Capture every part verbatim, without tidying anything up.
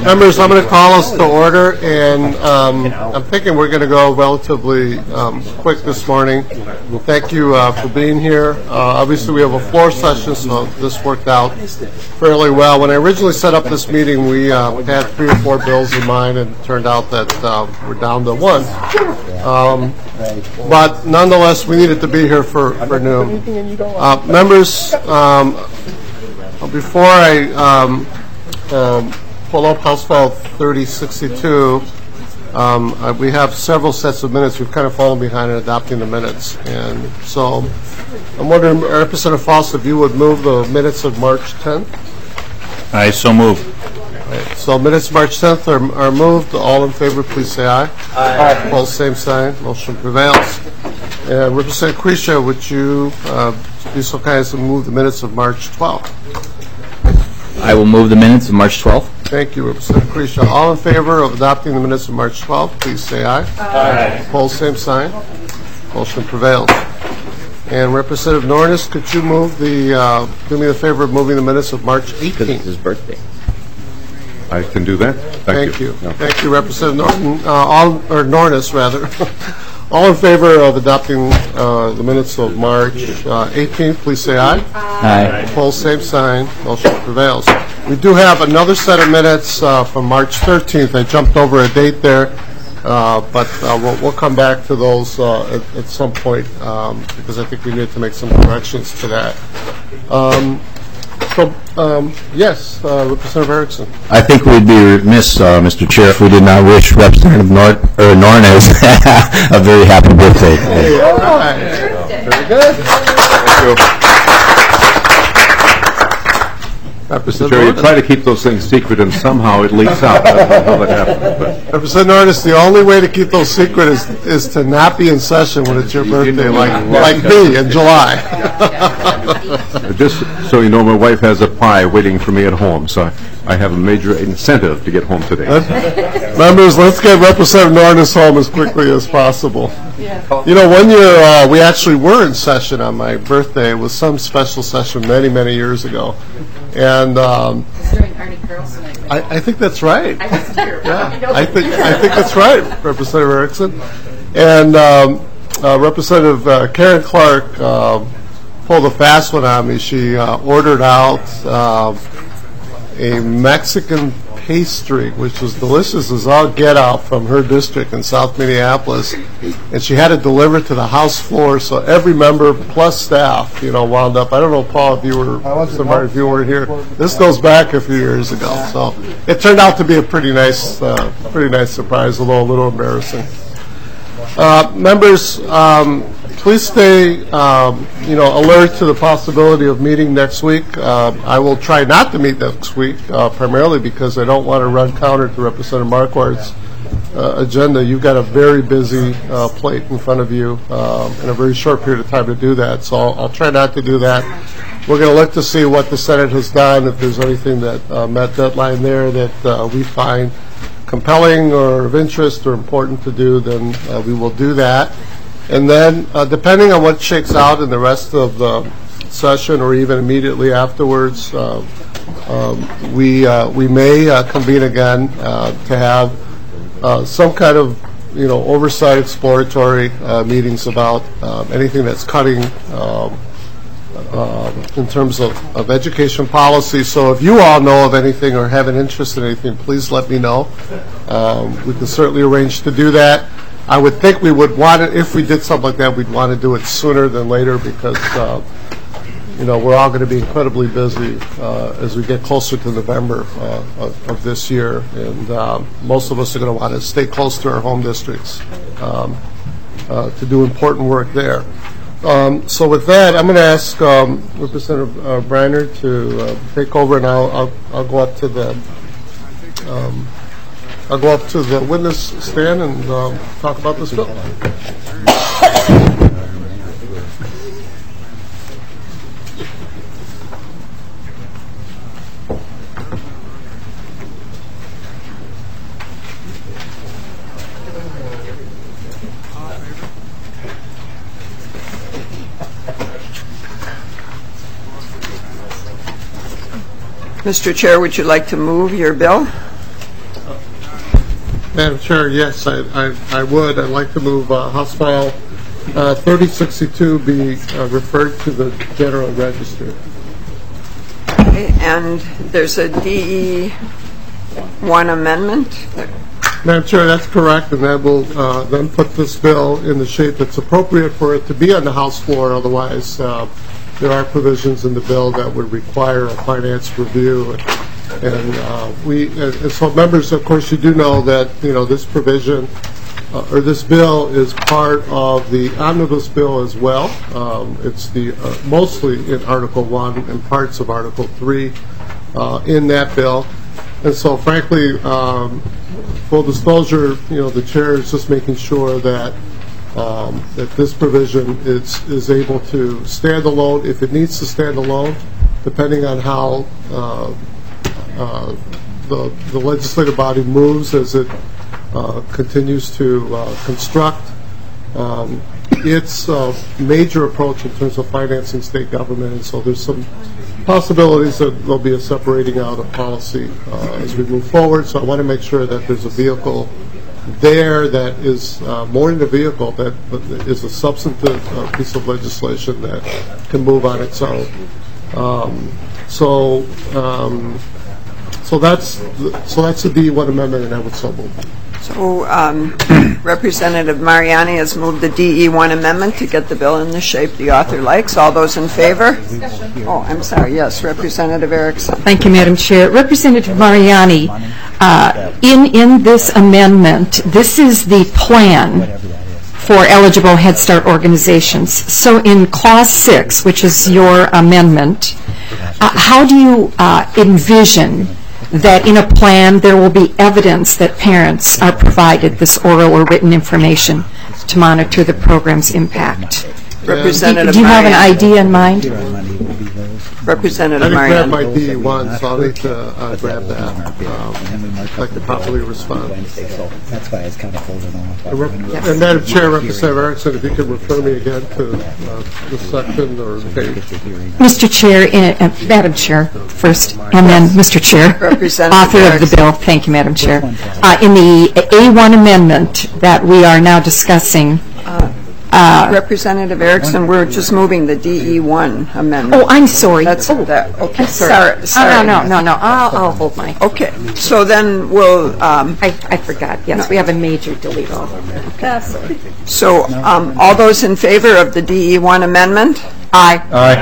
Members, I'm going to call us to order, and um, I'm thinking we're going to go relatively um, quick this morning. Thank you uh, for being here. Uh, obviously, we have a floor session, so this worked out fairly well. When I originally set up this meeting, we uh, had three or four bills in mind, and it turned out that uh, we're down to one. Um, but nonetheless, we needed to be here for, for noon. Uh, members, um, before I um, um, pull up House File thirty sixty-two, um, uh, we have several sets of minutes. We've kind of fallen behind in adopting the minutes. And so I'm wondering, Representative Foss, if you would move the minutes of March tenth. I so move. Right. So minutes March tenth are, are moved. All in favor, please say aye. Aye. Opposed, same sign. Motion prevails. Uh, Representative Quisha, would you uh, be so kind as to move the minutes of March twelfth? I will move the minutes of March twelfth. Thank you, Representative Quisha. All in favor of adopting the minutes of March twelfth, please say aye. Aye. Opposed, same sign. Motion prevails. And Representative Nornis, could you move the, uh, do me the favor of moving the minutes of March eighteenth? Because it's his birthday. I can do that. Thank, Thank you. you. No. Thank you, Representative Norton. Uh, all, or Nornis, rather. All in favor of adopting uh, the minutes of March uh, eighteenth, please say aye. Aye. Opposed, same sign. Motion prevails. We do have another set of minutes uh, from March thirteenth. I jumped over a date there, uh, but uh, we'll, we'll come back to those uh, at, at some point um, because I think we need to make some corrections to that. Um, so, um, yes, uh, Representative Erickson. I think we'd be remiss, uh, Mister Chair, if we did not wish Representative Nort or Nornes a very happy birthday. Hey, all right. Very good. Thank you. Jerry, you try to keep those things secret, and somehow it leaks out. I don't know how that happens. But. Representative Norris, the only way to keep those secret is is to not be in session when it's your birthday, like like me in July. Just so you know, my wife has a pie waiting for me at home, so I have a major incentive to get home today. Members, let's get Representative Norris home as quickly as possible. Yeah. You know, one year uh, we actually were in session on my birthday. It was some special session many, many years ago. And um, during Arnie Carlson, I think. I, I think that's right. I was here. Yeah, I think I think that's right, Representative Erickson. And um, uh, Representative uh, Karen Clark uh, pulled a fast one on me. She uh, ordered out uh, a Mexican pastry, which was delicious as all get out, from her district in South Minneapolis, and she had it delivered to the House floor, so every member plus staff, you know, wound up. I don't know, Paul, if you were, somebody, if you weren't here. This goes back a few years ago, so it turned out to be a pretty nice, uh, pretty nice surprise, although a little embarrassing. Uh, members, um, please stay, um, you know, alert to the possibility of meeting next week. Uh, I will try not to meet next week, uh, primarily because I don't want to run counter to Representative Marquardt's uh, agenda. You've got a very busy uh, plate in front of you um, in a very short period of time to do that. So I'll, I'll try not to do that. We're going to look to see what the Senate has done, if there's anything that uh, met deadline there that uh, we find compelling or of interest or important to do, then uh, we will do that. And then, uh, depending on what shakes out in the rest of the session or even immediately afterwards, uh, um, we uh, we may uh, convene again uh, to have uh, some kind of, you know, oversight exploratory uh, meetings about uh, anything that's cutting um, uh, in terms of, of education policy. So if you all know of anything or have an interest in anything, please let me know. Um, we can certainly arrange to do that. I would think we would want it, if we did something like that, we'd want to do it sooner than later because, uh, you know, we're all going to be incredibly busy uh, as we get closer to November uh, of, of this year. And um, most of us are going to want to stay close to our home districts um, uh, to do important work there. Um, so with that, I'm going to ask um, Representative uh, Briner to uh, take over, and I'll, I'll, I'll go up to the um, I'll go up to the witness stand and um, talk about this bill. Mister Chair, would you like to move your bill? Madam Chair, yes, I, I, I would. I'd like to move uh, House File uh, thirty sixty-two be uh, referred to the General Register. Okay, and there's a D E one amendment. Madam Chair, that's correct, and that will uh, then put this bill in the shape that's appropriate for it to be on the House floor. Otherwise, uh, there are provisions in the bill that would require a finance review. And uh, we, and so members, of course, you do know that, you know, this provision uh, or this bill is part of the omnibus bill as well. Um, it's the uh, mostly in Article One and parts of Article Three uh, in that bill. And so, frankly, um, full disclosure, you know, the chair is just making sure that um, that this provision is is able to stand alone if it needs to stand alone, depending on how. Uh, Uh, the, the legislative body moves as it uh, continues to uh, construct um, its uh, major approach in terms of financing state government. And so there's some possibilities that there'll be a separating out of policy uh, as we move forward. So I want to make sure that there's a vehicle there that is uh, more than a vehicle, that is a substantive uh, piece of legislation that can move on its own. Um, so um, So that's so that's the D E one amendment, and I would so move. So um, Representative Mariani has moved the D E one amendment to get the bill in the shape the author likes. All those in favor? Oh, I'm sorry. Yes, Representative Erickson. Thank you, Madam Chair. Representative Mariani, uh, in in this amendment, this is the plan for eligible Head Start organizations. So in Clause six, which is your amendment, uh, how do you uh, envision that in a plan there will be evidence that parents are provided this oral or written information to monitor the program's impact? Representative Do you have an Mariani. idea in mind? I Representative didn't grab my Mariani. D E one, so I'll need to uh, grab that. Um, I'd like to properly respond. That's why it's kind of holding off. And Rep- And Madam Chair, Representative Erickson, if you could refer me again to uh, the section or page. Mister Chair, in, uh, Madam Chair first, and then Mister Chair, Representative author of the Erickson. bill. Thank you, Madam Chair. Uh, in the A one amendment that we are now discussing, Representative Erickson, we're just moving the D E one amendment. oh, I'm sorry. That's oh, that. Okay, I'm sorry. sorry. sorry. Oh, no, no, no, no. I'll, I'll hold my. Okay, so then we'll. Um, I, I forgot. Yes, we have a major delete all. so um, all those in favor of the D E one amendment? Aye.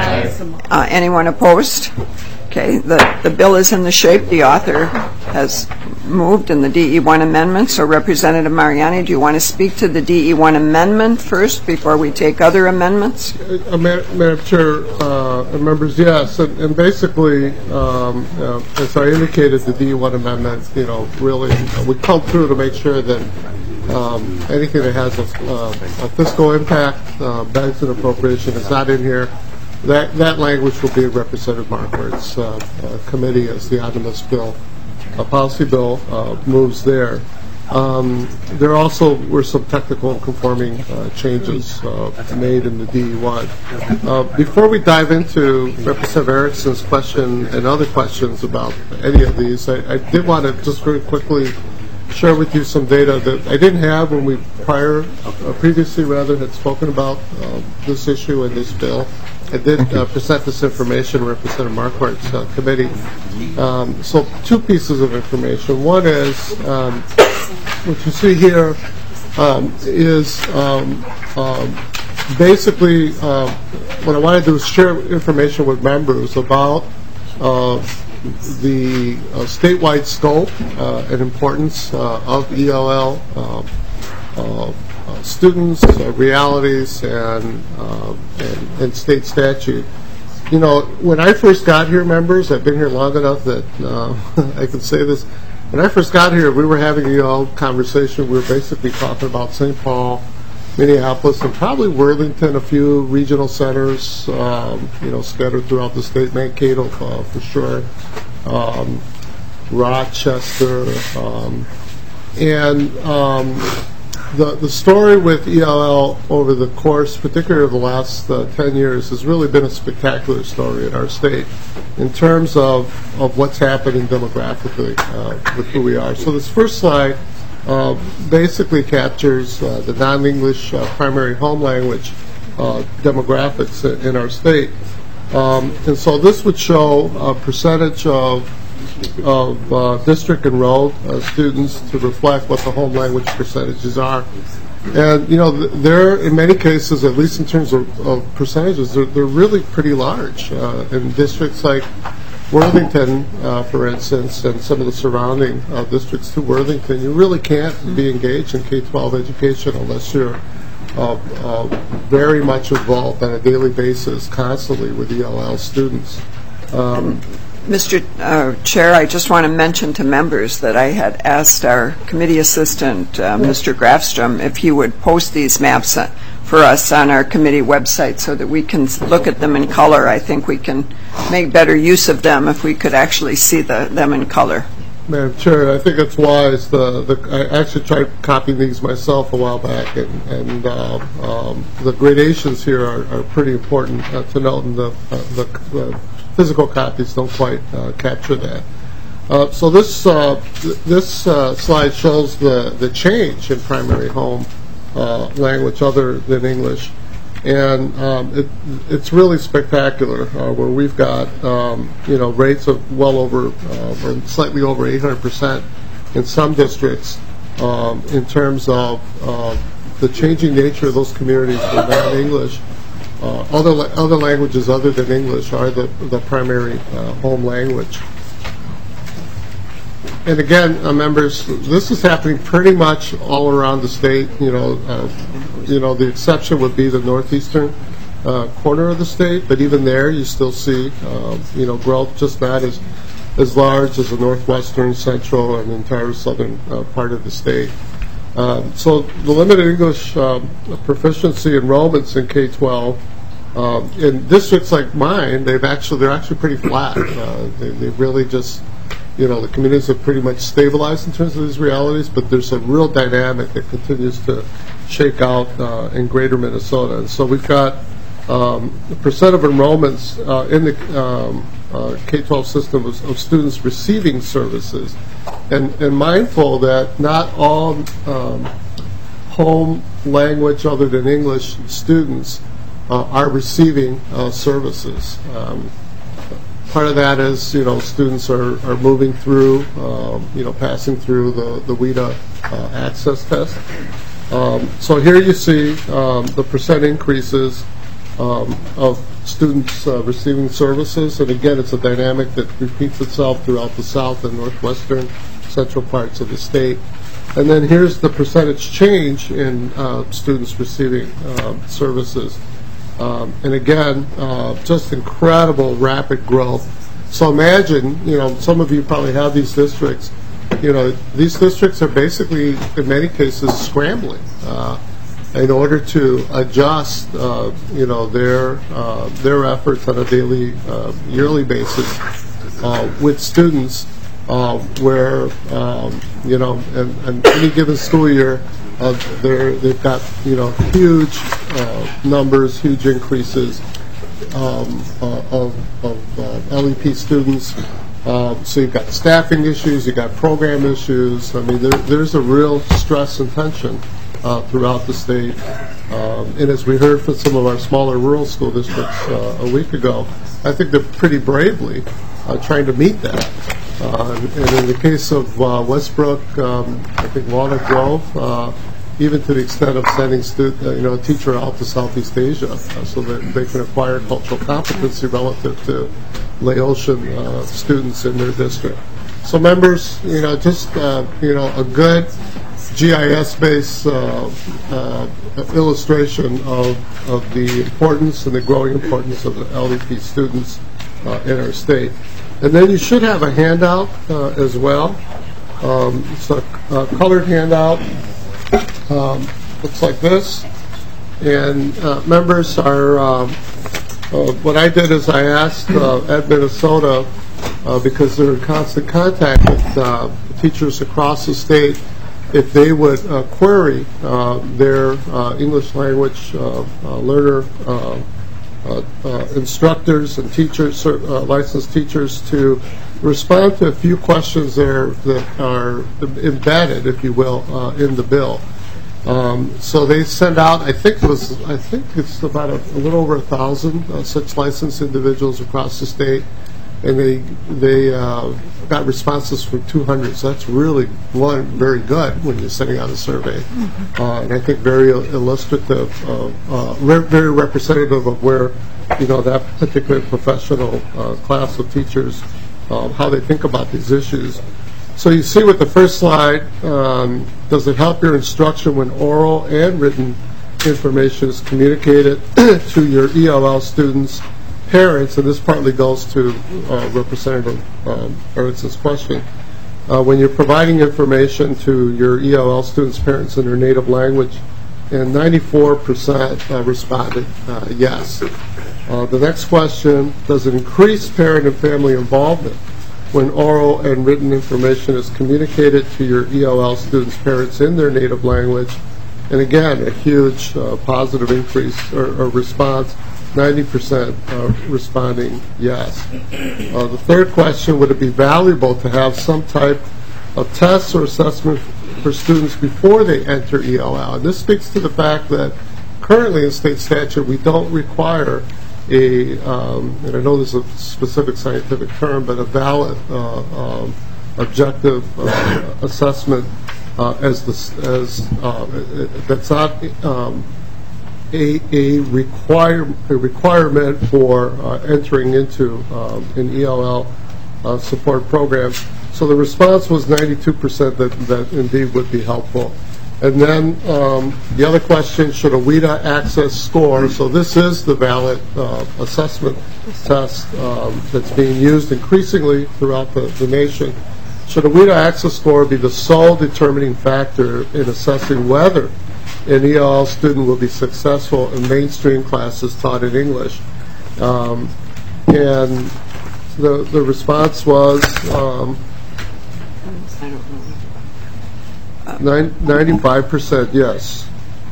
Uh, anyone opposed? Okay, the, the bill is in the shape the author has moved in the D E one amendment. So Representative Mariani, do you want to speak to the D E one amendment first before we take other amendments? Uh, Ma- Madam Chair, uh, and members, yes, and, and basically, um, uh, as I indicated, the D E one amendment, you know, really, uh, we come through to make sure that um, anything that has a, uh, a fiscal impact, uh, begs an appropriation, is not in here. That that language will be in Representative Marquardt's uh, uh, committee as the omnibus bill, a policy bill, uh, moves there. Um, there also were some technical conforming uh, changes uh, made in the D E one. Uh, before we dive into Representative Erickson's question and other questions about any of these, I, I did want to just very quickly share with you some data that I didn't have when we prior, uh, previously rather, had spoken about uh, this issue and this bill. I did uh, present this information to Representative Marquardt's uh, committee. Um, so two pieces of information. One is, um, what you see here um, is um, um, basically uh, what I want to do is share information with members about uh, the uh, statewide scope uh, and importance uh, of E L L uh, uh, uh, students, uh, realities, and, uh, and and state statute. You know, when I first got here, members, I've been here long enough that uh, I can say this. When I first got here, we were having a you know, conversation. We were basically talking about Saint Paul, Minneapolis, and probably Worthington, a few regional centers, um, you know, scattered throughout the state, Mankato uh, for sure, um, Rochester, um, and um, the the story with E L L over the course, particularly of the last uh, ten years, has really been a spectacular story in our state in terms of, of what's happening demographically uh, with who we are. So this first slide uh, basically captures uh, the non-English uh, primary home language uh, demographics in our state. Um, and so this would show a percentage of, of uh, district enrolled uh, students to reflect what the home language percentages are. And, you know, they're, in many cases, at least in terms of, of percentages, they're, they're really pretty large. Uh, in districts like Worthington, uh, for instance, and some of the surrounding uh, districts to Worthington, you really can't be engaged in K twelve education unless you're uh, uh, very much involved on a daily basis, constantly with E L L students. Um, Mister Uh, Chair, I just want to mention to members that I had asked our committee assistant, uh, Mister Grafstrom, if he would post these maps uh, for us on our committee website so that we can look at them in color. I think we can make better use of them if we could actually see the, them in color. Madam Chair, I think it's wise. The, the, I actually tried copying these myself a while back, and, and uh, um, the gradations here are, are pretty important uh, to note, and the, uh, the, the physical copies don't quite uh, capture that. Uh, so this uh, th this uh, slide shows the, the change in primary home uh, language other than English. And um, it, it's really spectacular, uh, where we've got um, you know rates of well over uh, or slightly over eight hundred percent in some districts um, in terms of uh, the changing nature of those communities with non-English. Uh, other la other languages other than English are the the primary uh, home language. And again, uh, members, this is happening pretty much all around the state. You know, uh, you know, the exception would be the northeastern uh, corner of the state, but even there, you still see, uh, you know, growth, just not as as large as the northwestern, central, and entire southern uh, part of the state. Um, so the limited English um, proficiency enrollments in K twelve um, in districts like mine, they've actually they're actually pretty flat. Uh, they, they really just. You know, the communities have pretty much stabilized in terms of these realities, but there's a real dynamic that continues to shake out uh, in greater Minnesota. And so we've got um, the percent of enrollments uh, in the um, uh, K twelve system of, of students receiving services, and, and mindful that not all um, home language other than English students uh, are receiving uh, services. Um, Part of that is, you know, students are, are moving through, um, you know, passing through the, the WIDA uh, access test. Um, so here you see um, the percent increases um, of students uh, receiving services. And again, it's a dynamic that repeats itself throughout the south and northwestern central parts of the state. And then here's the percentage change in uh, students receiving uh, services. Um, and again, uh, just incredible rapid growth. So imagine, you know, some of you probably have these districts. You know, these districts are basically, in many cases, scrambling uh, in order to adjust, uh, you know, their uh, their efforts on a daily, uh, yearly basis uh, with students, uh, where um, you know, in, in any given school year. Uh, they're, they've got, you know, huge uh, numbers, huge increases um, uh, of, of uh, L E P students. Uh, so you've got staffing issues, you've got program issues. I mean, there, there's a real stress and tension uh, throughout the state. Um, and as we heard from some of our smaller rural school districts uh, a week ago, I think they're pretty bravely uh, trying to meet that. Uh, and in the case of uh, Westbrook, um, I think Walnut Grove, uh, even to the extent of sending stu uh, you know, a teacher out to Southeast Asia uh, so that they can acquire cultural competency relative to Laotian uh, students in their district. So members, you know, just uh, you know, a good G I S-based uh, uh, illustration of, of the importance and the growing importance of the L E P students uh, in our state. And then you should have a handout uh, as well. Um, it's a, a colored handout. Um, looks like this. And uh, members are, um, uh, what I did is I asked uh, Ed Minnesota, uh, because they're in constant contact with uh, teachers across the state, if they would uh, query uh, their uh, English language uh, uh, learner uh, Uh, uh, instructors and teachers, uh, licensed teachers, to respond to a few questions there that are embedded, if you will, uh, in the bill. Um, so they send out, I think it was, I think it's about a, a little over a thousand uh, such licensed individuals across the state, and they they uh, got responses from two hundred. So that's really one very good when you're sending out a survey, mm-hmm. uh, and I think very illustrative, uh, uh, re- very representative of where you know that particular professional uh, class of teachers, um, how they think about these issues. So you see with the first slide, um, does it help your instruction when oral and written information is communicated to your E L L students, parents, and this partly goes to uh, Representative um, Erickson's question. Uh, when you're providing information to your E L L students' parents in their native language, and ninety-four percent uh, responded uh, yes. Uh, the next question, does it increase parent and family involvement when oral and written information is communicated to your E L L students' parents in their native language? And again, a huge uh, positive increase or, or response, ninety percent uh, responding yes. Uh, the third question, would it be valuable to have some type of tests or assessment for students before they enter E L L? And this speaks to the fact that currently in state statute we don't require a, um, and I know there's a specific scientific term, but a valid uh, um, objective uh, assessment uh, as the, as uh, that's not um, a, a, require, a requirement for uh, entering into um, an E L L uh, support program. So the response was ninety-two percent that, that indeed would be helpful. And then um, the other question, should a W I D A access score, so this is the valid uh, assessment test um, that's being used increasingly throughout the, the nation, should a W I D A access score be the sole determining factor in assessing whether an E L L student will be successful in mainstream classes taught in English? Um, and the, the response was um, I don't know. Nine, ninety-five percent yes.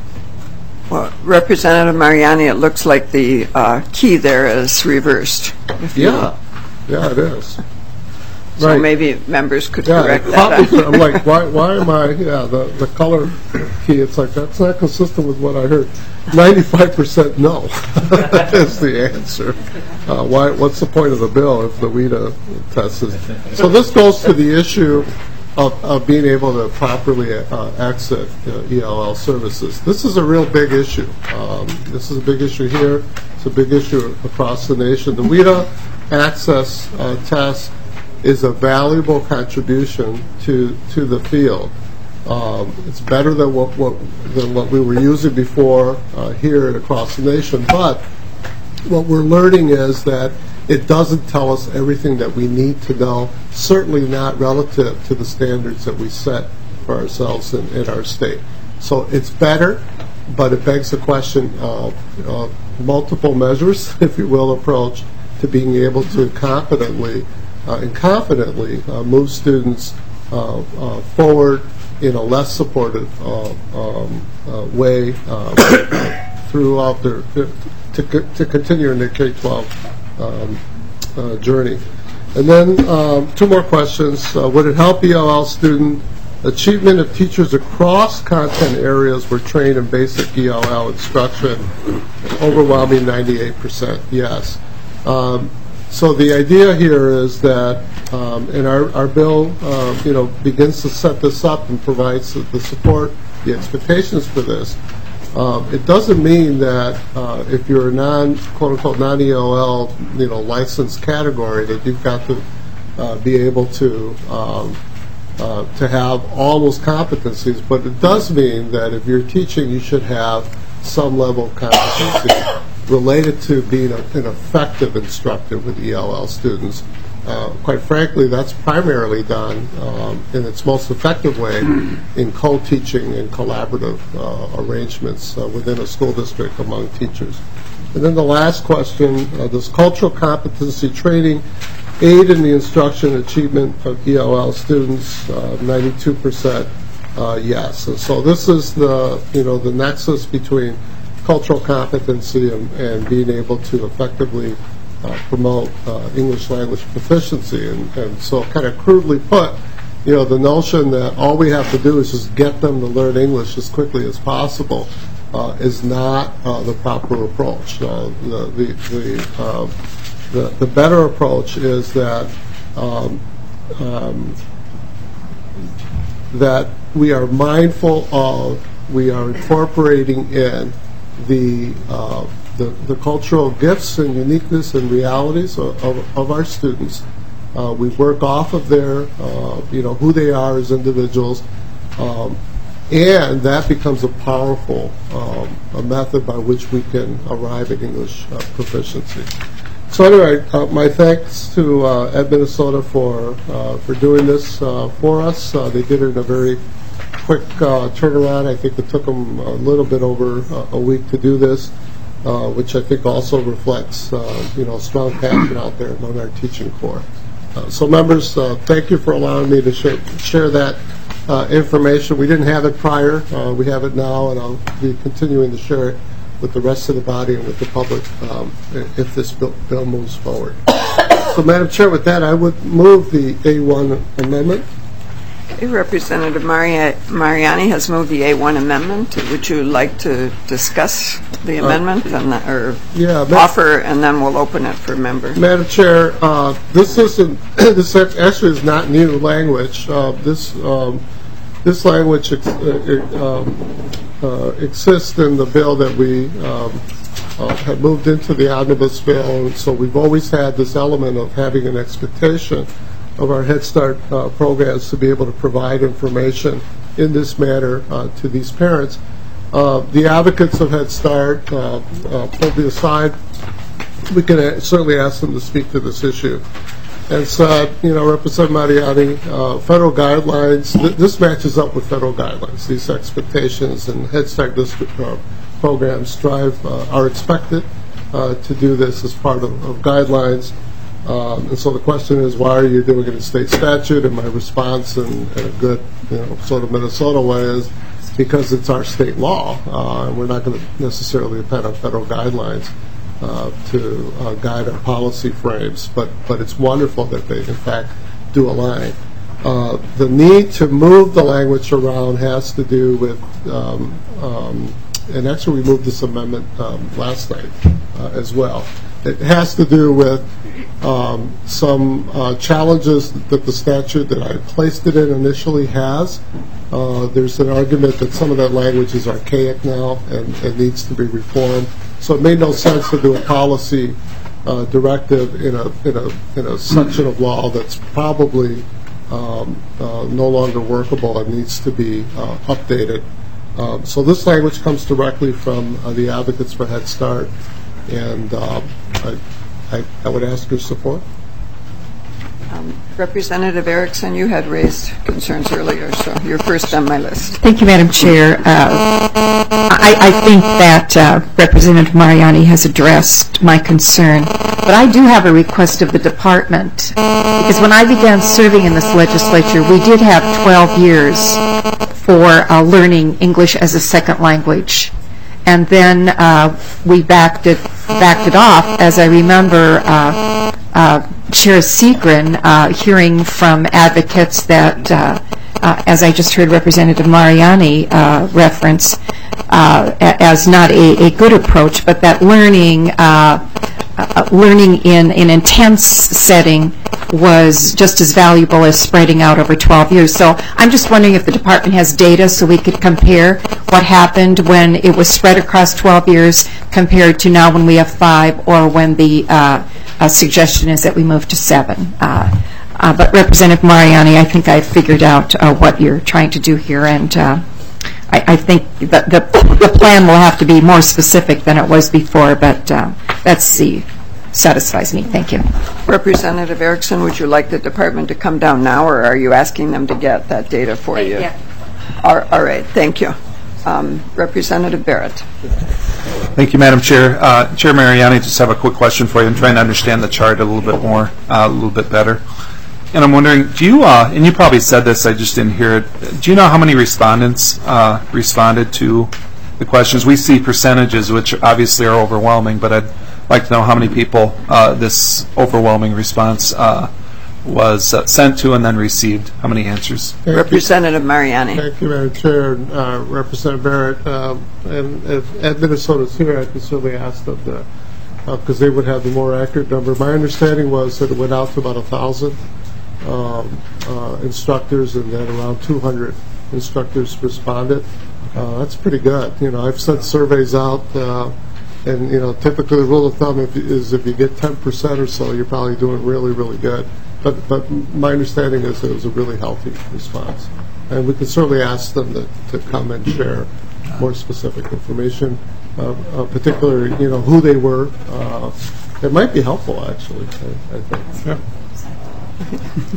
Well, Representative Mariani, it looks like the uh, key there is reversed. if you Yeah, yeah, it is. So Right. maybe members could Yeah, correct it that. caught me. I'm like, why, why am I, yeah, the, the color key, it's like, that's not consistent with what I heard. ninety-five percent no is the answer. Uh, why? What's the point of the bill if the W I D A test is? So this goes to the issue of, of being able to properly uh, exit uh, E L L services. This is a real big issue. Um, this is a big issue here. It's a big issue across the nation. The W I D A access uh, test is a valuable contribution to to the field. Um, it's better than what, what than what we were using before uh, here and across the nation. But what we're learning is that it doesn't tell us everything that we need to know, certainly not relative to the standards that we set for ourselves in, in our state. So it's better, but it begs the question of uh, multiple measures, if you will, approach to being able to competently uh, and confidently uh, move students uh, uh, forward in a less supportive uh, um, uh, way uh, throughout their, to, to continue in their K twelve um, uh, journey. And then um, two more questions. Uh, would it help E L L student achievement if teachers across content areas were trained in basic E L L instruction? Overwhelming ninety-eight percent yes. Um, so the idea here is that, um, and our, our bill, uh, you know, begins to set this up and provides the, the support, the expectations for this. Um, it doesn't mean that uh, if you're a non, quote unquote, non-E L L, you know, licensed category, that you've got to uh, be able to um, uh, to have all those competencies. But it does mean that if you're teaching, you should have some level of competency related to being a, an effective instructor with E L L students. Uh, quite frankly, that's primarily done um, in its most effective way in co-teaching and collaborative uh, arrangements uh, within a school district among teachers. And then the last question, uh, does cultural competency training aid in the instruction and achievement of E L L students? Uh, ninety-two percent uh, yes. And so this is the, you know, the nexus between cultural competency and, and being able to effectively uh, promote uh, English language proficiency. And, and so kind of crudely put, you know, the notion that all we have to do is just get them to learn English as quickly as possible uh, is not uh, the proper approach. Uh, the, the, the, uh, the, the better approach is that um, um, that we are mindful of, we are incorporating in the uh, the, the cultural gifts and uniqueness and realities of, of, of our students. Uh, we work off of their, uh, you know, who they are as individuals, um, and that becomes a powerful um, a method by which we can arrive at English uh, proficiency. So anyway, uh, my thanks to uh, Ed Minnesota for uh, for doing this uh, for us. Uh, they did it in a very quick uh, turnaround. I think it took them a little bit over uh, a week to do this, uh, which I think also reflects, uh, you know, strong passion out there among our teaching corps. Uh, so members, uh, thank you for allowing me to share, share that uh, information. We didn't have it prior. Uh, we have it now, and I'll be continuing to share it with the rest of the body and with the public um, if this bill, bill moves forward. So, Madam Chair, with that, I would move the A one amendment. Okay, Representative Maria- Mariani has moved the A one amendment. Would you like to discuss the amendment and or Yeah, Ma- offer, and then we'll open it for members? Madam Chair, uh, this isn't. This actually is not new language. Uh, this um, this language ex- uh, um, uh, exists in the bill that we um, uh, have moved into the omnibus bill. And so we've always had this element of having an expectation of our Head Start uh, programs to be able to provide information in this manner uh, to these parents. Uh, the advocates of Head Start uh, uh, pulled me aside. We can uh, certainly ask them to speak to this issue. And so, you know, Representative Mariani, uh, federal guidelines, th- this matches up with federal guidelines. These expectations and Head Start district uh, programs strive, uh, are expected uh, to do this as part of, of guidelines. Um, and so the question is, why are you doing it in state statute? And my response in, in a good, you know, sort of Minnesota way is because it's our state law, uh, and we're not going to necessarily depend on federal guidelines uh, to uh, guide our policy frames. But but it's wonderful that they, in fact, do align. Uh, the need to move the language around has to do with, um, um, and actually we moved this amendment um, last night uh, as well. It has to do with um, some uh, challenges that the statute that I placed it in initially has. Uh, there's an argument that some of that language is archaic now and, and needs to be reformed. So it made no sense to do a policy uh, directive in a, in a in a section of law that's probably um, uh, no longer workable and needs to be uh, updated. Um, so this language comes directly from uh, the Advocates for Head Start, and uh, I, I, I would ask your support. Um, Representative Erickson, you had raised concerns earlier, so you're first on my list. Thank you, Madam Chair. Uh, I, I think that uh, Representative Mariani has addressed my concern, but I do have a request of the department, because when I began serving in this legislature, we did have twelve years for uh, learning English as a second language. And then uh, we backed it backed it off, as I remember uh, uh, Chair Segrin uh, hearing from advocates that, uh, uh, as I just heard Representative Mariani uh, reference, uh, as not a, a good approach, but that learning uh, uh, learning in an intense setting was just as valuable as spreading out over twelve years. So I'm just wondering if the department has data so we could compare what happened when it was spread across twelve years compared to now when we have five, or when the uh, uh, suggestion is that we move to seven. Uh, uh, but Representative Mariani, I think I've figured out uh, what you're trying to do here, and uh, I, I think the, the, the plan will have to be more specific than it was before, but uh, that's the satisfies me. Thank you. Representative Erickson, would you like the department to come down now, or are you asking them to get that data for you? Yeah. All, all right. Thank you. Um, Representative Barrett. Thank you, Madam Chair. Uh, Chair Mariani, just have a quick question for you. I'm trying to understand the chart a little bit more, uh, a little bit better. And I'm wondering, do you, uh, and you probably said this, I just didn't hear it, do you know how many respondents uh, responded to the questions? We see percentages, which obviously are overwhelming, but I'd like to know how many people uh, this overwhelming response uh, was uh, sent to and then received. How many answers? Thank you. Representative Mariani. Thank you, Madam Chair, and uh, Representative Barrett. Um, and if Ed Minnesota's here, I could certainly ask them to, because they would have the more accurate number. My understanding was that it went out to about a thousand um, uh, instructors, and then around two hundred instructors responded. Uh, that's pretty good. You know, I've sent surveys out, uh, and you know, typically the rule of thumb if, is if you get ten percent or so, you're probably doing really, really good. But, but my understanding is that it was a really healthy response. And we can certainly ask them to, to come and share more specific information, uh, uh, particularly, you know, who they were. Uh, it might be helpful, actually, I, I think. Yeah.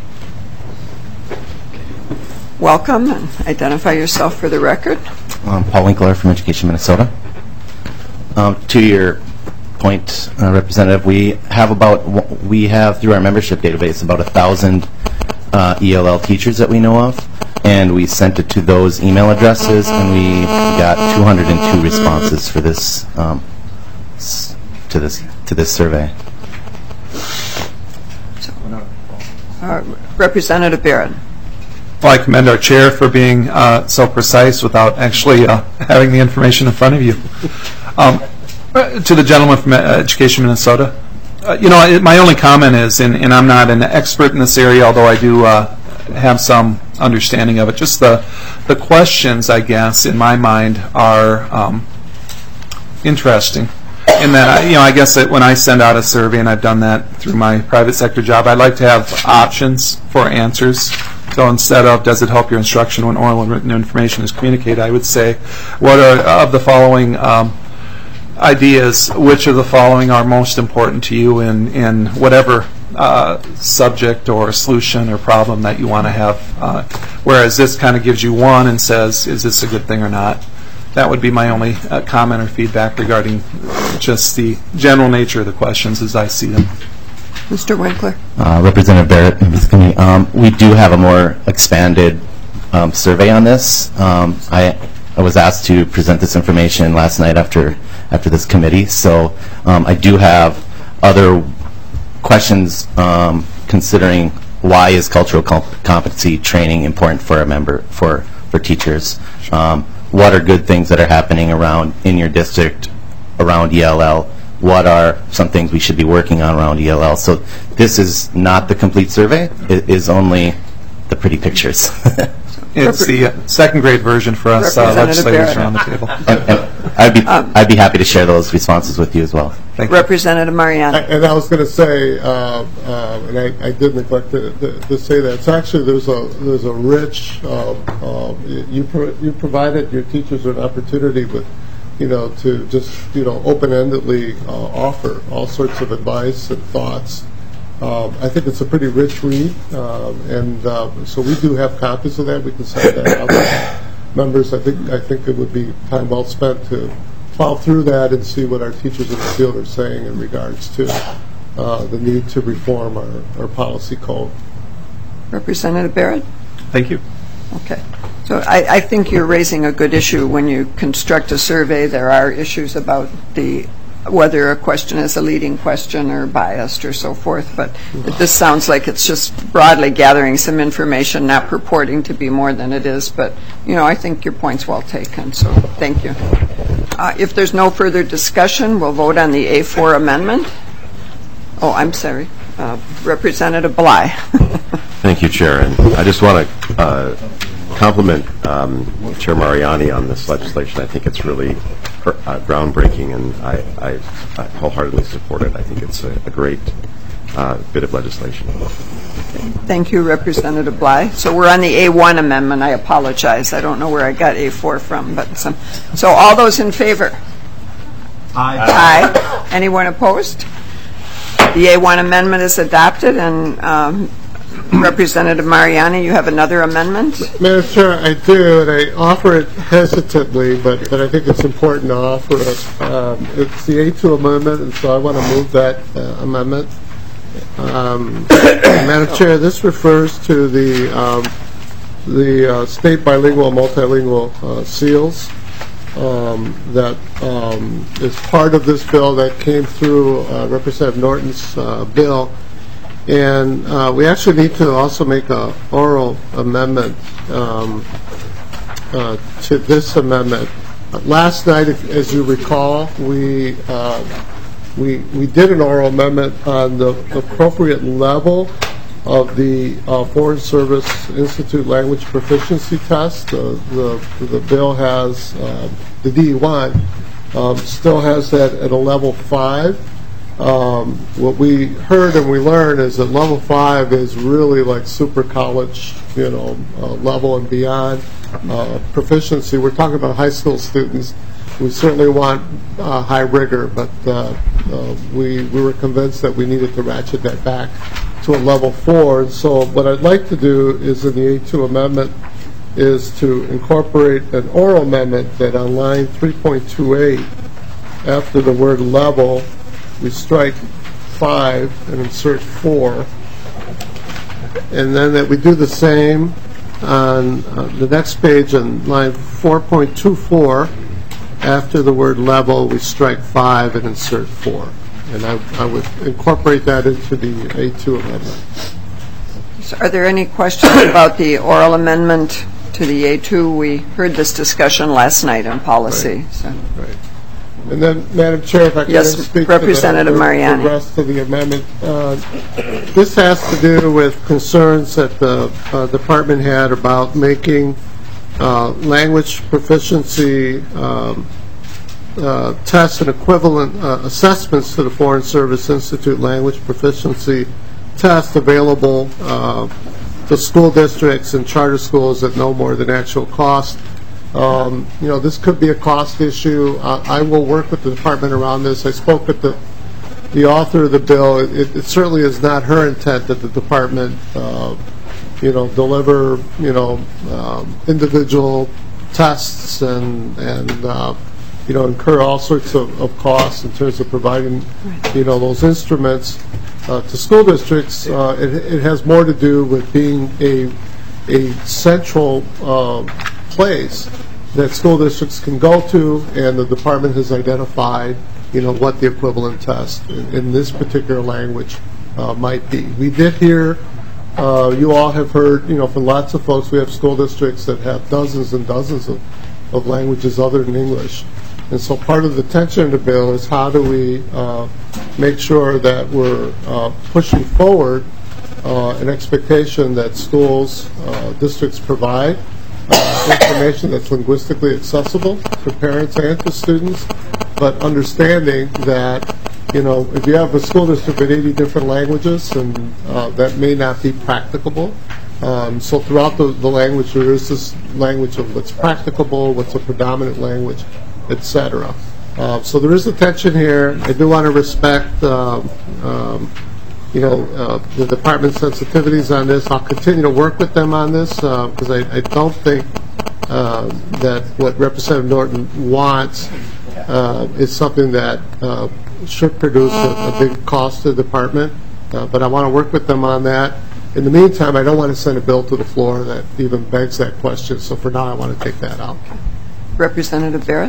Welcome, and identify yourself for the record. Um, Paul Winkler from Education Minnesota. Um, to your point, uh, Representative, we have about we have through our membership database about a thousand uh, E L L teachers that we know of, and we sent it to those email addresses, and we got two hundred two responses for this um, s- to this to this survey. Uh, Representative Barrett. Well, I commend our chair for being uh, so precise without actually uh, having the information in front of you. Um, uh, to the gentleman from uh, Education Minnesota, uh, you know, it, my only comment is, and, and I'm not an expert in this area, although I do uh, have some understanding of it, just the, the questions, I guess, in my mind are um, interesting. In that, I, you know, I guess that when I send out a survey, and I've done that through my private sector job, I like to have options for answers. So instead of, does it help your instruction when oral and written information is communicated, I would say, what are of the following um, ideas, which of the following are most important to you in, in whatever uh, subject or solution or problem that you want to have, uh, whereas this kind of gives you one and says, is this a good thing or not? That would be my only uh, comment or feedback regarding just the general nature of the questions as I see them. Mister Winkler. Uh, Representative Barrett, Miz Kinney, um, we do have a more expanded um, survey on this. Um, I, I was asked to present this information last night after after this committee, so um, I do have other questions um, considering why is cultural comp- competency training important for a member for for teachers. Um, what are good things that are happening around in your district around E L L? What are some things we should be working on around E L L? So this is not the complete survey. It is only the pretty pictures. It's the uh, second grade version for us uh, legislators around the table. and, and I'd be Um, I'd be happy to share those responses with you as well. Thank you. Representative Mariani. And I was going to say, uh, uh, and I, I did neglect to, to, to say that, it's actually, there's a there's a rich, uh, uh, you, pro- you provided your teachers an opportunity with, you know, to just, you know, open-endedly uh, offer all sorts of advice and thoughts. Um, I think it's a pretty rich read, um, and uh, so we do have copies of that. We can send that out to members. I think I think it would be time well spent to plow through that and see what our teachers in the field are saying in regards to uh, the need to reform our, our policy code. Representative Barrett. Thank you. Okay. So I, I think you're raising a good issue when you construct a survey. There are issues about the whether a question is a leading question or biased or so forth, but this sounds like it's just broadly gathering some information, not purporting to be more than it is. But, you know, I think your point's well taken, so thank you. Uh, if there's no further discussion, we'll vote on the A four amendment. Oh, I'm sorry. Uh, Representative Bly. Thank you, Chair. And I just want to uh, compliment um, Chair Mariani on this legislation. I think it's really uh, groundbreaking, and I, I, I wholeheartedly support it. I think it's a, a great uh, bit of legislation. Thank you, Representative Bly. So we're on the A one amendment. I apologize. I don't know where I got A four from. but some, So all those in favor? Aye. Aye. Anyone opposed? The A one amendment is adopted, and um, Representative Mariani, you have another amendment? Madam Chair, I do, and I offer it hesitantly, but, but I think it's important to offer it. Um, it's the A two amendment, and so I want to move that uh, amendment. Um, Madam Chair, this refers to the um, the uh, state bilingual, multilingual uh, seals. um, that um, is part of this bill that came through uh, Representative Norton's uh, bill. And uh, we actually need to also make a oral amendment um, uh, to this amendment. Uh, last night, if, as you recall, we uh, we we did an oral amendment on the appropriate level of the uh, Foreign Service Institute Language Proficiency Test. Uh, the the bill has uh, the D E one um, still has that at a level five. Um, what we heard and we learned is that level five is really like super college, you know, uh, level and beyond uh, proficiency. We're talking about high school students. We certainly want uh, high rigor, but uh, uh, we we were convinced that we needed to ratchet that back to a level four. And so what I'd like to do is in the A two amendment is to incorporate an oral amendment that on line three point two eight, after the word level, we strike five and insert four, and then that we do the same on uh, the next page on line four point two four. After the word level, we strike five and insert four, and I, I would incorporate that into the A two amendment. So are there any questions about the oral amendment to the A two? We heard this discussion last night in policy. Right. So. Right. And then, Madam Chair, if I could yes, then speak Representative to the, Mariani. the rest of the amendment. Uh, this has to do with concerns that the uh, department had about making uh, language proficiency um, uh, tests and equivalent uh, assessments to the Foreign Service Institute Language Proficiency Test available uh, to school districts and charter schools at no more than actual cost. Um, you know, this could be a cost issue. Uh, I will work with the department around this. I spoke with the the author of the bill. It, it certainly is not her intent that the department, uh, you know, deliver, you know, um, individual tests and and uh, you know, incur all sorts of, of costs in terms of providing, you know, those instruments uh, to school districts. Uh, it, it has more to do with being a a central uh, place that school districts can go to, and the department has identified, you know, what the equivalent test in, in this particular language uh, might be. We did hear, uh, you all have heard, you know, from lots of folks, we have school districts that have dozens and dozens of, of languages other than English. And so part of the tension in the bill is how do we uh, make sure that we're uh, pushing forward uh, an expectation that schools, uh, districts provide Uh, information that's linguistically accessible to parents and to students, but understanding that, you know, if you have a school district with eighty different languages, and uh, that may not be practicable. Um, so throughout the, the language, there is this language of what's practicable, what's a predominant language, et cetera. Uh, so there is a tension here. I do want to respect um, um, you know, uh, the department's sensitivities on this. I'll continue to work with them on this because uh, I, I don't think uh, that what Representative Norton wants uh, is something that uh, should produce a, a big cost to the department. Uh, but I want to work with them on that. In the meantime, I don't want to send a bill to the floor that even begs that question. So for now, I want to take that out. Representative Barrett.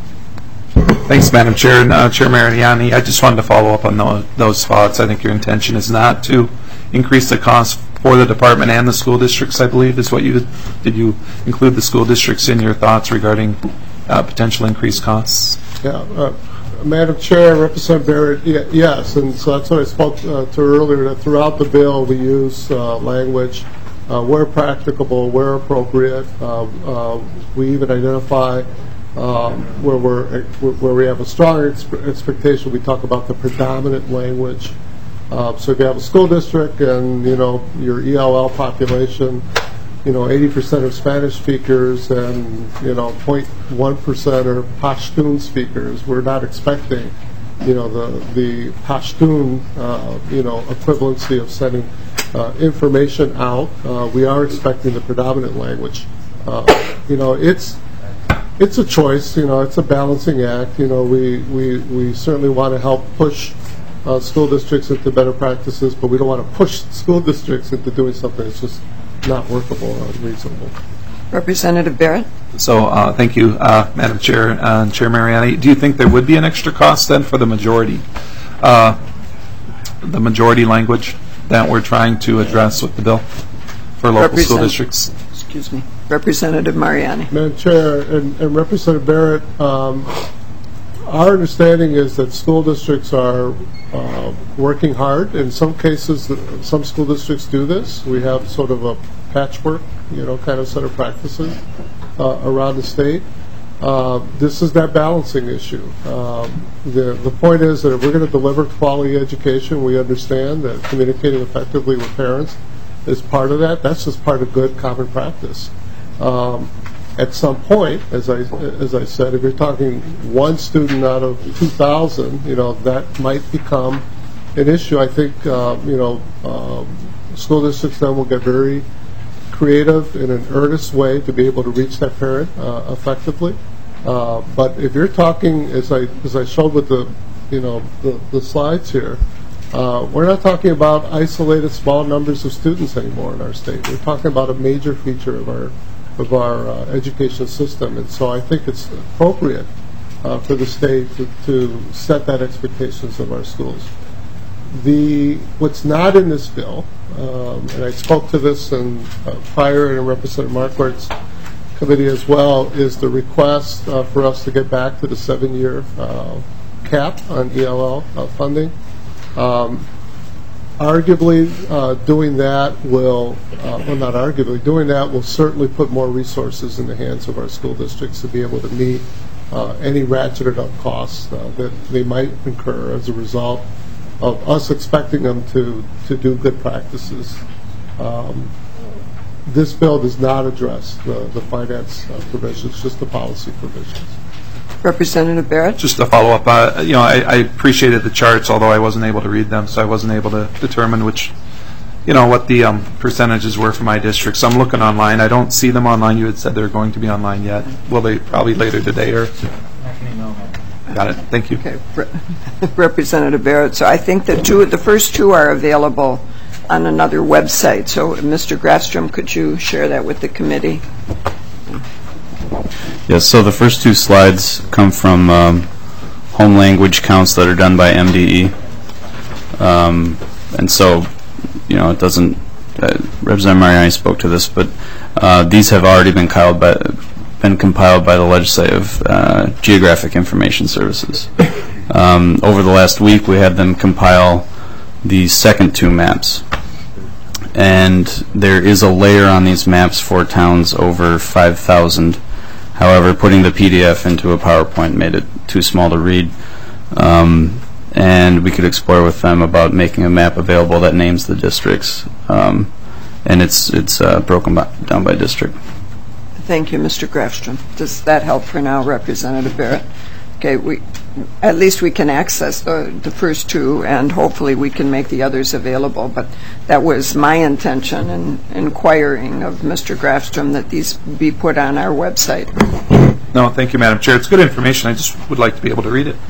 Thanks, Madam Chair. And, uh, Chair Mariani, I just wanted to follow up on those, those thoughts. I think your intention is not to increase the cost for the department and the school districts, I believe, is what you did. Did you include the school districts in your thoughts regarding uh, potential increased costs? Yeah. Uh, Madam Chair, Representative Barrett, y yes, and so that's what I spoke uh, to earlier, that throughout the bill we use uh, language uh, where practicable, where appropriate. Uh, uh, we even identify Um, where we're where we have a strong expectation. We talk about the predominant language. Uh, so if you have a school district and you know your E L L population, you know eighty percent of Spanish speakers and you know zero point one percent are Pashtun speakers, we're not expecting you know the the Pashtun uh, you know equivalency of sending uh, information out. Uh, we are expecting the predominant language. Uh, you know it's. It's a choice, you know, it's a balancing act. You know, we, we, we certainly want to help push uh, school districts into better practices, but we don't want to push school districts into doing something that's just not workable or unreasonable. Representative Barrett? So, uh, thank you, uh, Madam Chair uh, and Chair Mariani. Do you think there would be an extra cost then for the majority, uh, the majority language that we're trying to address with the bill for local school Represent- districts? Excuse me. Representative Mariani? Madam Chair and and Representative Barrett, um, our understanding is that school districts are uh, working hard. In some cases, th- some school districts do this. We have sort of a patchwork, you know, kind of set of practices uh, around the state. Uh, this is that balancing issue. Um, the the point is that if we're going to deliver quality education, we understand that communicating effectively with parents is part of that. That's just part of good common practice. Um, at some point, as I as I said, if you're talking one student out of two thousand, you know, that might become an issue. I think uh, you know um, school districts then will get very creative in an earnest way to be able to reach that parent uh, effectively. Uh, but if you're talking, as I as I showed with the you know the, the slides here, uh, we're not talking about isolated small numbers of students anymore in our state. We're talking about a major feature of our of our uh, education system, and so I think it's appropriate uh, for the state to, to set that expectations of our schools. The what's not in this bill, um, and I spoke to this in uh, prior in Representative Marquardt's committee as well, is the request uh, for us to get back to the seven-year uh, cap on E L L uh, funding. Um, arguably, uh, doing that will, uh, well, not arguably, doing that will certainly put more resources in the hands of our school districts to be able to meet uh, any ratcheted up costs uh, that they might incur as a result of us expecting them to, to do good practices. Um, this bill does not address the, the finance uh, provisions, just the policy provisions. Representative Barrett? Just to follow up, uh, you know, I, I appreciated the charts, although I wasn't able to read them, so I wasn't able to determine which, you know, what the um, percentages were for my district. So I'm looking online. I don't see them online. You had said they're going to be online yet. Will they probably later today or? Got it. Thank you. Okay. Re- Representative Barrett, so I think the two, the first two are available on another website. So, Mister Grafstrom, could you share that with the committee? Yes, so the first two slides come from um, home language counts that are done by M D E. Um, and so, you know, it doesn't, uh, Representative Mariani spoke to this, but uh, these have already been compiled by, been compiled by the Legislative uh, Geographic Information Services. Um, over the last week, we had them compile the second two maps. And there is a layer on these maps for towns over five thousand. However, putting the P D F into a PowerPoint made it too small to read. Um, and we could explore with them about making a map available that names the districts. Um, and it's it's uh, broken by, down by district. Thank you, Mister Grafstrom. Does that help for now, Representative Barrett? Okay, we, at least we can access the, the first two, and hopefully we can make the others available. But that was my intention in inquiring of Mister Grafstrom that these be put on our website. No, thank you, Madam Chair. It's good information. I just would like to be able to read it.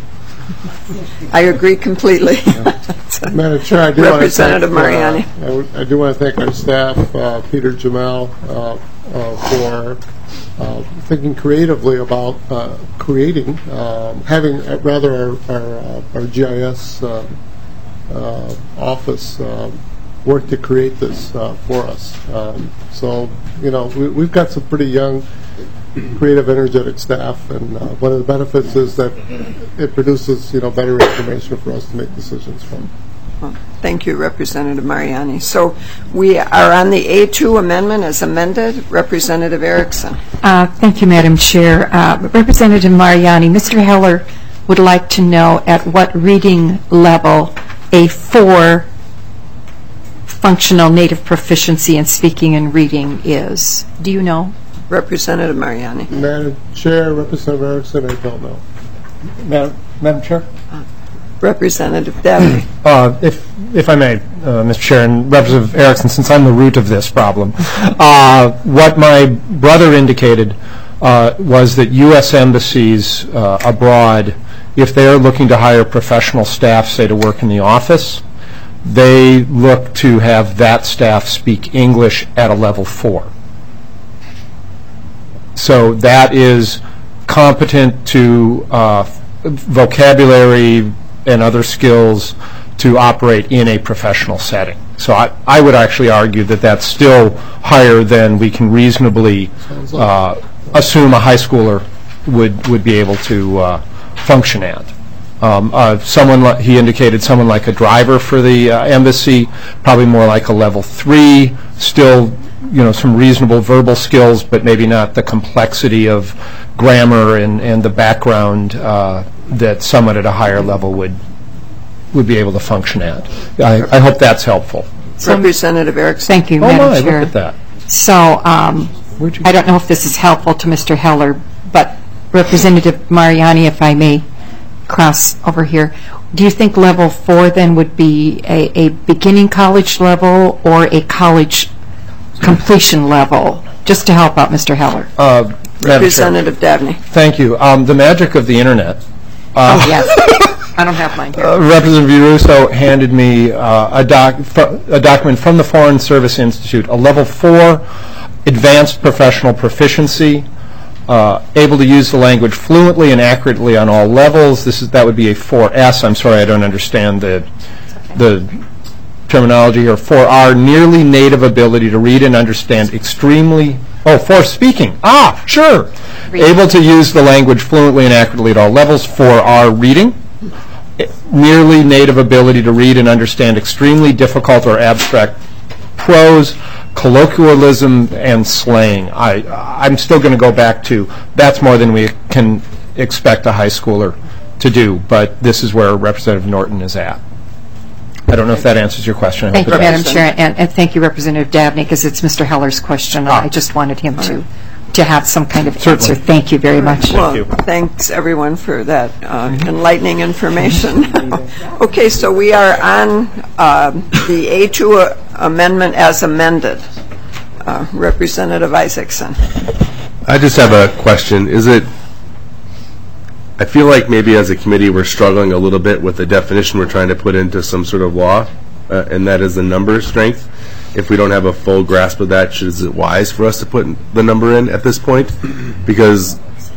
I agree completely. Madam Chair, I do Representative want to Mariani. thank, uh, I, w- I do want to thank our staff, uh, Peter Jamel, uh, uh, for uh, thinking creatively about uh, creating, um, having uh, rather our our, uh, our G I S uh, uh, office uh, work to create this uh, for us. Um, so, you know, we, we've got some pretty young, creative, energetic staff, and uh, one of the benefits is that it produces, you know, better information for us to make decisions from. Well, thank you, Representative Mariani. So we are on the A two amendment as amended. Representative Erickson. Uh, thank you, Madam Chair. Uh, Representative Mariani, Mister Heller would like to know at what reading level A four functional native proficiency in speaking and reading is. Do you know? Representative Mariani. Madam Chair, Representative Erickson, I don't know. Madam, Madam Chair? Uh, Representative Daly. Uh, if, if I may, uh, Mister Chair, and Representative Erickson, since I'm the root of this problem, uh, what my brother indicated uh, was that U S embassies uh, abroad, if they are looking to hire professional staff, say, to work in the office, they look to have that staff speak English at a level four. So that is competent to uh, vocabulary and other skills to operate in a professional setting. So I, I would actually argue that that's still higher than we can reasonably uh, assume a high schooler would, would be able to uh, function at. Um, uh, someone li- he indicated someone like a driver for the uh, embassy, probably more like a level three, still, you know, some reasonable verbal skills, but maybe not the complexity of grammar and, and the background uh, that someone at a higher level would would be able to function at. I, I hope that's helpful. Representative Erickson. Thank you, Oh, Madam my, Chair. look at that. So um, I don't know if this is helpful to Mister Heller, but Representative Mariani, if I may cross over here, do you think level four then would be a, a beginning college level or a college completion level, just to help out Mister Heller? Uh, Representative Dabney. Thank you. Um, the magic of the internet. Uh, Oh, yes. I don't have mine here. Uh, Representative Russo handed me uh, a, doc, a document from the Foreign Service Institute, a level four advanced professional proficiency, uh, able to use the language fluently and accurately on all levels. This is that would be a four S. I'm sorry, I don't understand the the terminology. Or four R, nearly native ability to read and understand extremely. Oh, for speaking. Ah, sure. Able to use the language fluently and accurately at all levels. four R, reading. Nearly native ability to read and understand extremely difficult or abstract prose, colloquialism, and slang. I, I'm still going to go back to that's more than we can expect a high schooler to do, but this is where Representative Norton is at. I don't know if that answers your question. I Thank hope you, it Madam does. Chair, and, and thank you, Representative Dabney, because it's Mister Heller's question. I just wanted him to to have some kind of Certainly. answer. Thank you very much. Well, thanks everyone for that uh, enlightening information. Okay, so we are on uh, the A two amendment as amended. Uh, Representative Isaacson. I just have a question. Is it, I feel like maybe as a committee we're struggling a little bit with the definition we're trying to put into some sort of law, uh, and that is the number strength. If we don't have a full grasp of that, should, is it wise for us to put the number in at this point? Because,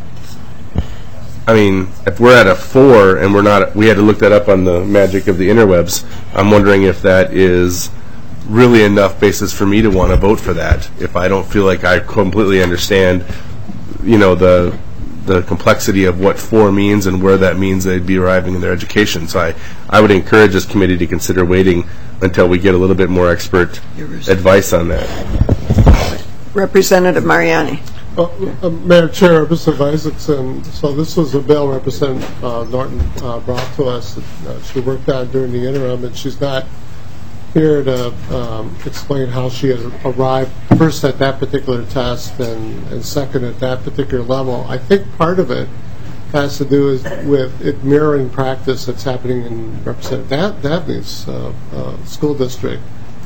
I mean, if we're at a four and we're not, we had to look that up on the magic of the interwebs, I'm wondering if that is really enough basis for me to want to vote for that, if I don't feel like I completely understand, you know, the the complexity of what four means and where that means they'd be arriving in their education. So I, I would encourage this committee to consider waiting until we get a little bit more expert advice on that. Representative Mariani. Uh, uh, Madam Chair, Representative Isaacson, so this was a bill Representative uh, Norton uh, brought to us that uh, she worked on during the interim, and she's not here to um, explain how she had arrived first at that particular test and, and second at that particular level. I think part of it has to do is with it mirroring practice that's happening in Representative Dabney's uh, uh, school district,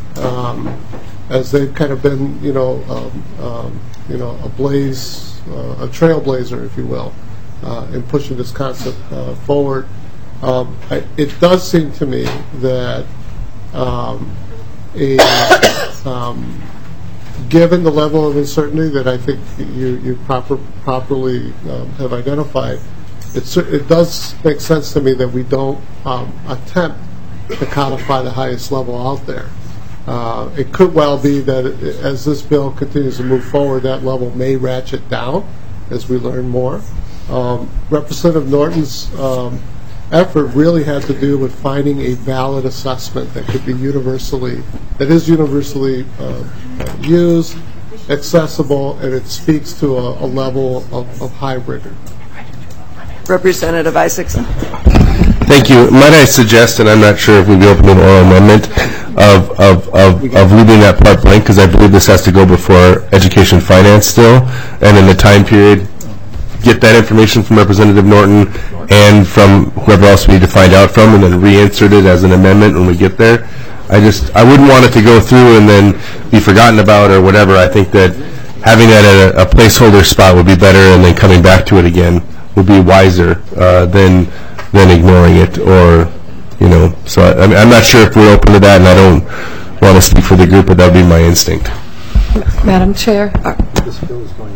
um, as they've kind of been, you know, um, um, you know, a blaze, uh, a trailblazer, if you will, uh, in pushing this concept uh, forward. Um, I, it does seem to me that um, a um, given the level of uncertainty that I think you you proper properly um, have identified, it it does make sense to me that we don't um, attempt to codify the highest level out there. Uh, it could well be that it, as this bill continues to move forward, that level may ratchet down as we learn more. Um, Representative Norton's um, effort really had to do with finding a valid assessment that could be universally, that is universally uh, used, accessible, and it speaks to a, a level of, of high rigor. Representative Isaacson. Thank you. Might I suggest, and I'm not sure if we'd be open to an oral amendment, of, of, of, of leaving that part blank, because I believe this has to go before Education Finance still, and in the time period, get that information from Representative Norton and from whoever else we need to find out from, and then reinsert it as an amendment when we get there. I just, I wouldn't want it to go through and then be forgotten about or whatever. I think that having that at a, a placeholder spot would be better, and then coming back to it again would be wiser uh, than than ignoring it, or, you know. So I, I mean, I'm not sure if we're open to that, and I don't want to speak for the group, but that would be my instinct. Madam Chair.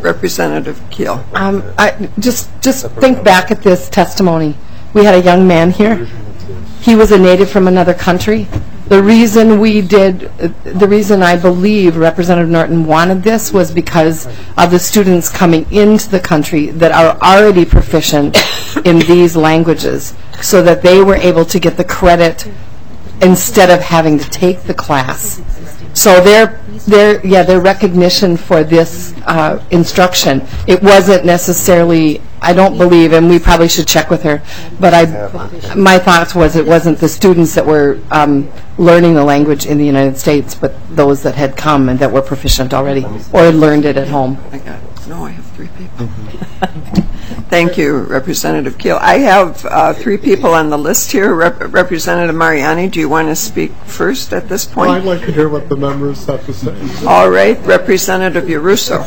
Representative Keel. Um, I, just, just think back at this testimony. We had a young man here. He was a native from another country. The reason we did, uh, the reason I believe Representative Norton wanted this was because of the students coming into the country that are already proficient in these languages, so that they were able to get the credit instead of having to take the class. So their, their, yeah, their recognition for this uh, instruction, it wasn't necessarily, I don't believe, and we probably should check with her, but I, my thoughts was it wasn't the students that were um, learning the language in the United States, but those that had come and that were proficient already, or had learned it at home. I got it. No, I have three people. Thank you, Representative Keel. I have uh, three people on the list here. Rep- Representative Mariani, do you want to speak first at this point? Well, I'd like to hear what the members have to say. All right, Representative Yaruso.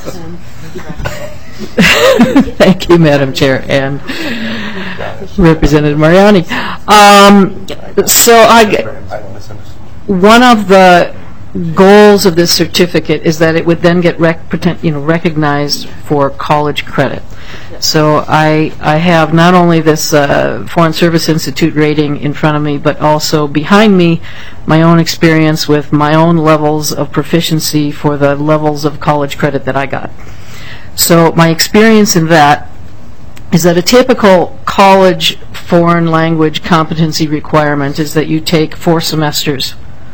Thank you, Madam Chair, and Representative Mariani. Um, so I, one of the goals of this certificate is that it would then get rec- pretend, you know, recognized for college credit. So I, I have not only this uh, Foreign Service Institute rating in front of me, but also behind me my own experience with my own levels of proficiency for the levels of college credit that I got. So my experience in that is that a typical college foreign language competency requirement is that you take four semesters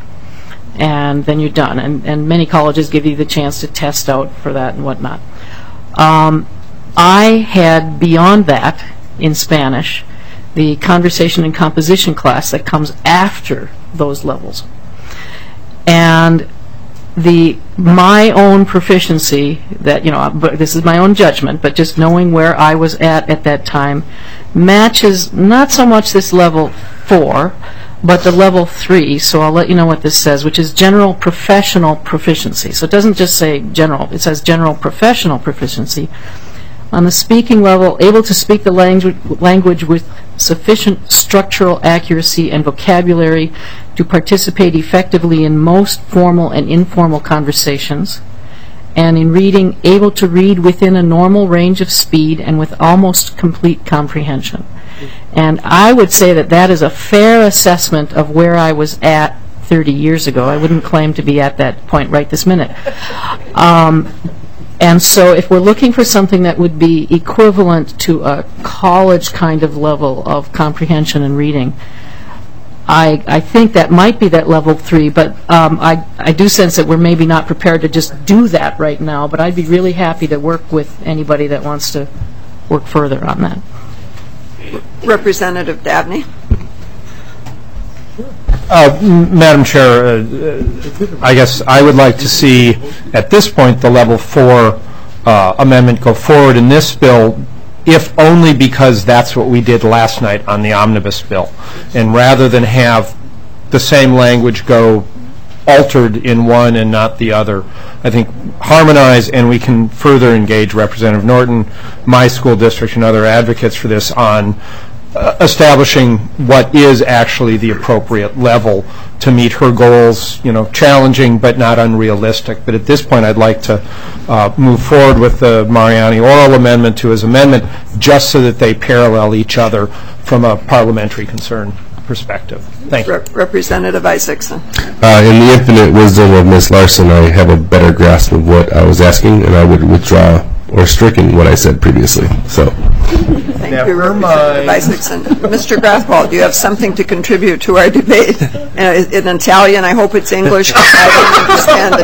and then you're done. And, and many colleges give you the chance to test out for that and whatnot. Um, I had beyond that in Spanish the conversation and composition class that comes after those levels. And the my own proficiency that, you know, but this is my own judgment, but just knowing where I was at at that time matches not so much this level four, but the level three. So I'll let you know what this says, which is general professional proficiency. So it doesn't just say general, it says general professional proficiency. On the speaking level, able to speak the language, language with sufficient structural accuracy and vocabulary to participate effectively in most formal and informal conversations, and in reading, able to read within a normal range of speed and with almost complete comprehension. And I would say that that is a fair assessment of where I was at thirty years ago. I wouldn't claim to be at that point right this minute. Um, And so if we're looking for something that would be equivalent to a college kind of level of comprehension and reading, I, I think that might be that level three, but um, I, I do sense that we're maybe not prepared to just do that right now, but I'd be really happy to work with anybody that wants to work further on that. Representative Dabney. Uh, M- Madam Chair, uh, I guess I would like to see, at this point, the level four uh, amendment go forward in this bill, if only because that's what we did last night on the omnibus bill. And rather than have the same language go altered in one and not the other, I think harmonize, and we can further engage Representative Norton, my school district, and other advocates for this on Uh, establishing what is actually the appropriate level to meet her goals, you know, challenging but not unrealistic. But at this point, I'd like to uh, move forward with the Mariani oral amendment to his amendment, just so that they parallel each other from a parliamentary concern perspective. Thank you. Rep- Representative Isaacson. Uh, in the infinite wisdom of Miz Larson, I have a better grasp of what I was asking, and I would withdraw or stricken what I said previously. So. Thank you, Representative Isaacson. Mister Grathwohl, do you have something to contribute to our debate? Uh, in Italian, I hope it's English, because I don't understand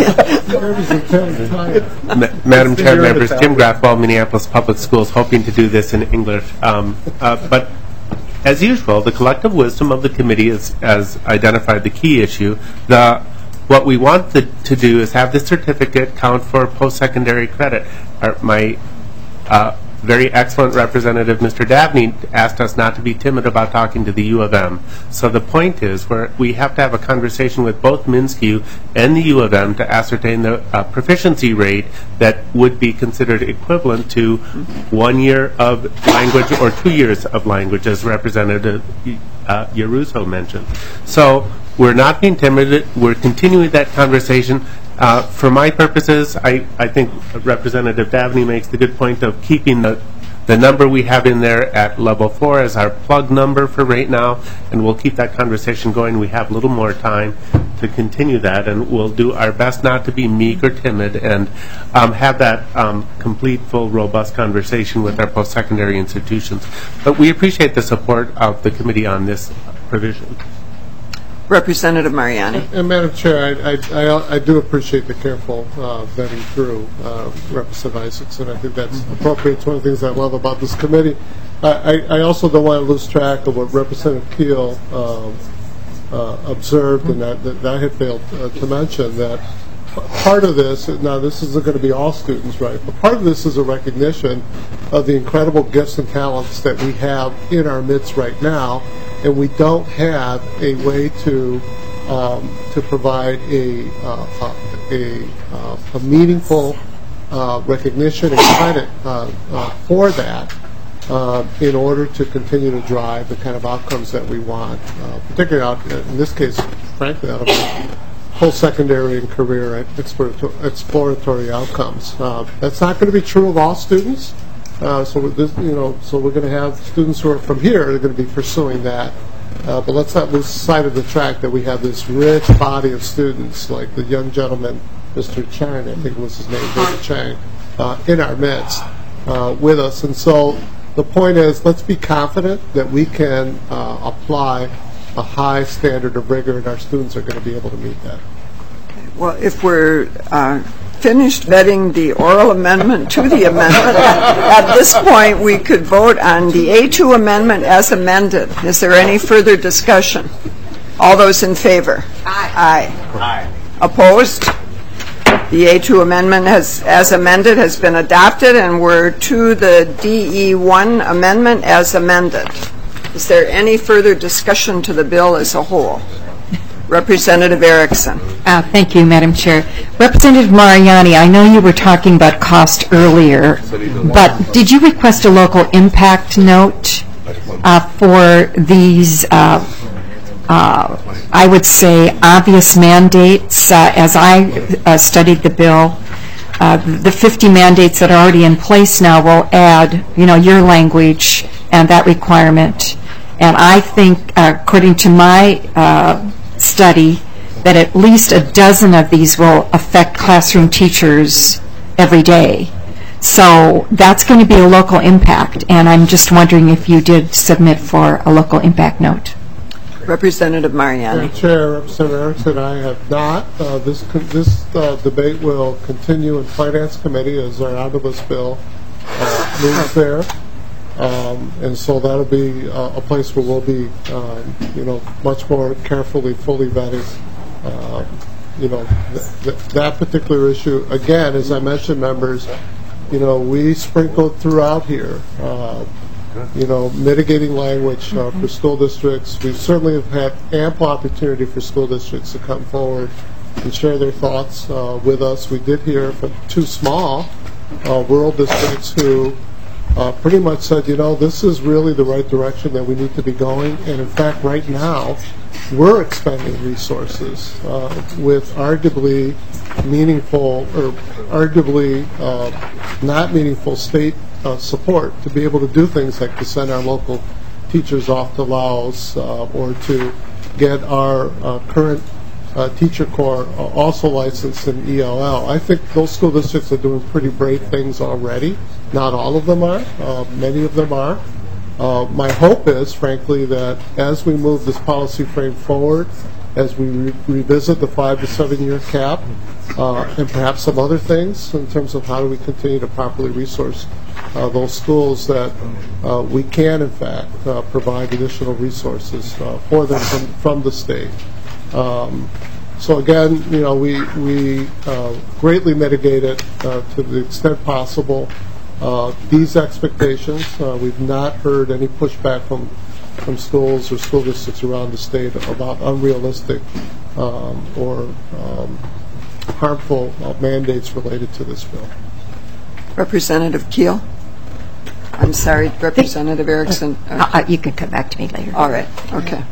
Italian. Ma- Madam Chair, members, Tim Grathwohl, Minneapolis Public Schools, hoping to do this in English. Um, uh, but as usual, the collective wisdom of the committee is, has identified the key issue. The What we want to, to do is have this certificate count for post-secondary credit. Our, my uh, very excellent representative, Mister Dabney, asked us not to be timid about talking to the U of M. So the point is we're, we have to have a conversation with both MnSCU and the U of M to ascertain the uh, proficiency rate that would be considered equivalent to one year of language or two years of language, as Representative uh, Yaruso mentioned. So we're not being timid. We're continuing that conversation. Uh, for my purposes, I, I think Representative Dabney makes the good point of keeping the the number we have in there at level four as our plug number for right now, and we'll keep that conversation going. We have a little more time to continue that, and we'll do our best not to be meek or timid, and um, have that um, complete, full, robust conversation with our post-secondary institutions. But we appreciate the support of the committee on this provision. Representative Mariani. And Madam Chair, I, I, I, I do appreciate the careful uh, vetting through uh, Representative Isaacson. I think that's appropriate. It's one of the things I love about this committee. I, I also don't want to lose track of what Representative Keel um, uh, observed, and that, that I had failed uh, to mention that part of this, now this isn't going to be all students, right, but part of this is a recognition of the incredible gifts and talents that we have in our midst right now, and we don't have a way to um, to provide a uh, a, uh, a meaningful uh, recognition and credit uh, uh, for that uh, in order to continue to drive the kind of outcomes that we want, uh, particularly out, in this case, frankly, out of post-secondary and career exploratory, exploratory outcomes. Uh, that's not going to be true of all students. Uh, so, we're, this, you know, so we're going to have students who are from here that are going to be pursuing that. Uh, but let's not lose sight of the fact that we have this rich body of students, like the young gentleman, Mister Chang, I think was his name, David Chang, uh, in our midst uh, with us. And so the point is, let's be confident that we can uh, apply a high standard of rigor, and our students are going to be able to meet that. Well, if we're uh, finished vetting the oral amendment to the amendment, at this point we could vote on the A two amendment as amended. Is there any further discussion? All those in favor? Aye. Aye. Aye. Opposed? The A two amendment has, as amended, has been adopted, and we're to the D E one amendment as amended. Is there any further discussion to the bill as a whole? Representative Erickson. Uh, thank you, Madam Chair. Representative Mariani, I know you were talking about cost earlier, but did you request a local impact note uh, for these, uh, uh, I would say, obvious mandates? Uh, as I uh, studied the bill, uh, the fifty mandates that are already in place now will add, you know, your language and that requirement. And I think, uh, according to my uh, study, that at least a dozen of these will affect classroom teachers every day. So that's going to be a local impact, and I'm just wondering if you did submit for a local impact note. Representative Mariani. Madam Chair, Representative Erickson, I have not. Uh, this this uh, debate will continue in Finance Committee as our omnibus bill uh, moves there. Um, and so that'll be uh, a place where we'll be, um, you know, much more carefully, fully vetting, uh, you know, th th that particular issue. Again, as I mentioned, members, you know, we sprinkled throughout here, uh, you know, mitigating language uh, for school districts. We certainly have had ample opportunity for school districts to come forward and share their thoughts uh, with us. We did hear from two small uh, rural districts who Uh, pretty much said, you know, this is really the right direction that we need to be going. And in fact, right now, we're expending resources uh, with arguably meaningful or arguably uh, not meaningful state uh, support to be able to do things like to send our local teachers off to Laos uh, or to get our uh, current uh, teacher corps uh, also licensed in E L L. I think those school districts are doing pretty brave things already. Not all of them are. Uh, many of them are. Uh, my hope is, frankly, that as we move this policy frame forward, as we re revisit the five to seven year cap, uh, and perhaps some other things in terms of how do we continue to properly resource uh, those schools, that uh, we can, in fact, uh, provide additional resources uh, for them from, from the state. Um, so again, you know, we, we uh, greatly mitigate it uh, to the extent possible. Uh, these expectations, uh, we've not heard any pushback from from schools or school districts around the state about unrealistic um, or um, harmful uh, mandates related to this bill. Representative Keel. I'm sorry, Representative Erickson. Uh, uh, you can come back to me later. All right. Okay.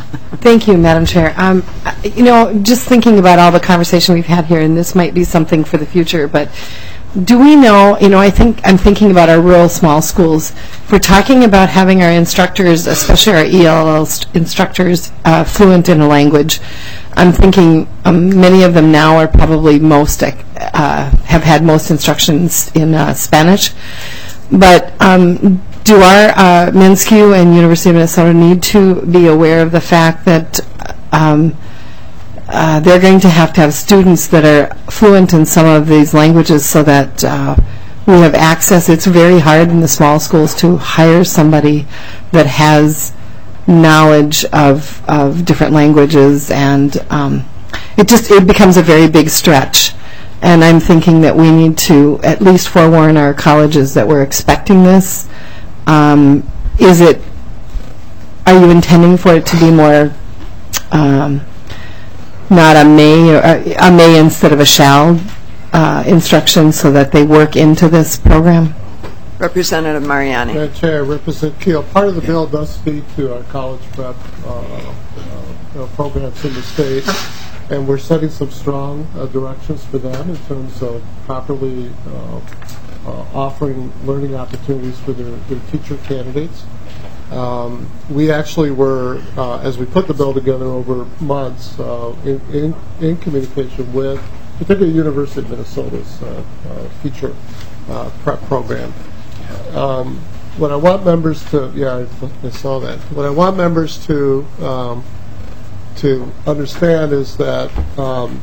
Thank you, Madam Chair. Um, you know, just thinking about all the conversation we've had here, and this might be something for the future, but do we know, you know, I think I'm thinking about our rural small schools. If we're talking about having our instructors, especially our E L L st- instructors, uh, fluent in a language, I'm thinking um, many of them now are probably most, uh, have had most instructions in uh, Spanish. But um, do our uh, MnSCU and University of Minnesota need to be aware of the fact that um, uh, they're going to have to have students that are fluent in some of these languages so that uh, we have access? It's very hard in the small schools to hire somebody that has knowledge of, of different languages, and um, it just it becomes a very big stretch. And I'm thinking that we need to at least forewarn our colleges that we're expecting this. Um, is it, are you intending for it to be more, um, not a may, or a may instead of a shall uh, instruction so that they work into this program? Representative Mariani. Madam Chair, Representative Keel, part of the bill does speak to our college prep uh, uh, programs in the state. And we're setting some strong uh, directions for them in terms of properly uh, uh, offering learning opportunities for their, their teacher candidates. Um, we actually were, uh, as we put the bill together over months, uh, in, in, in communication with particularly University of Minnesota's uh, uh, teacher uh, prep program. Um, what I want members to, yeah, I, I saw that. What I want members to um, to understand is that um,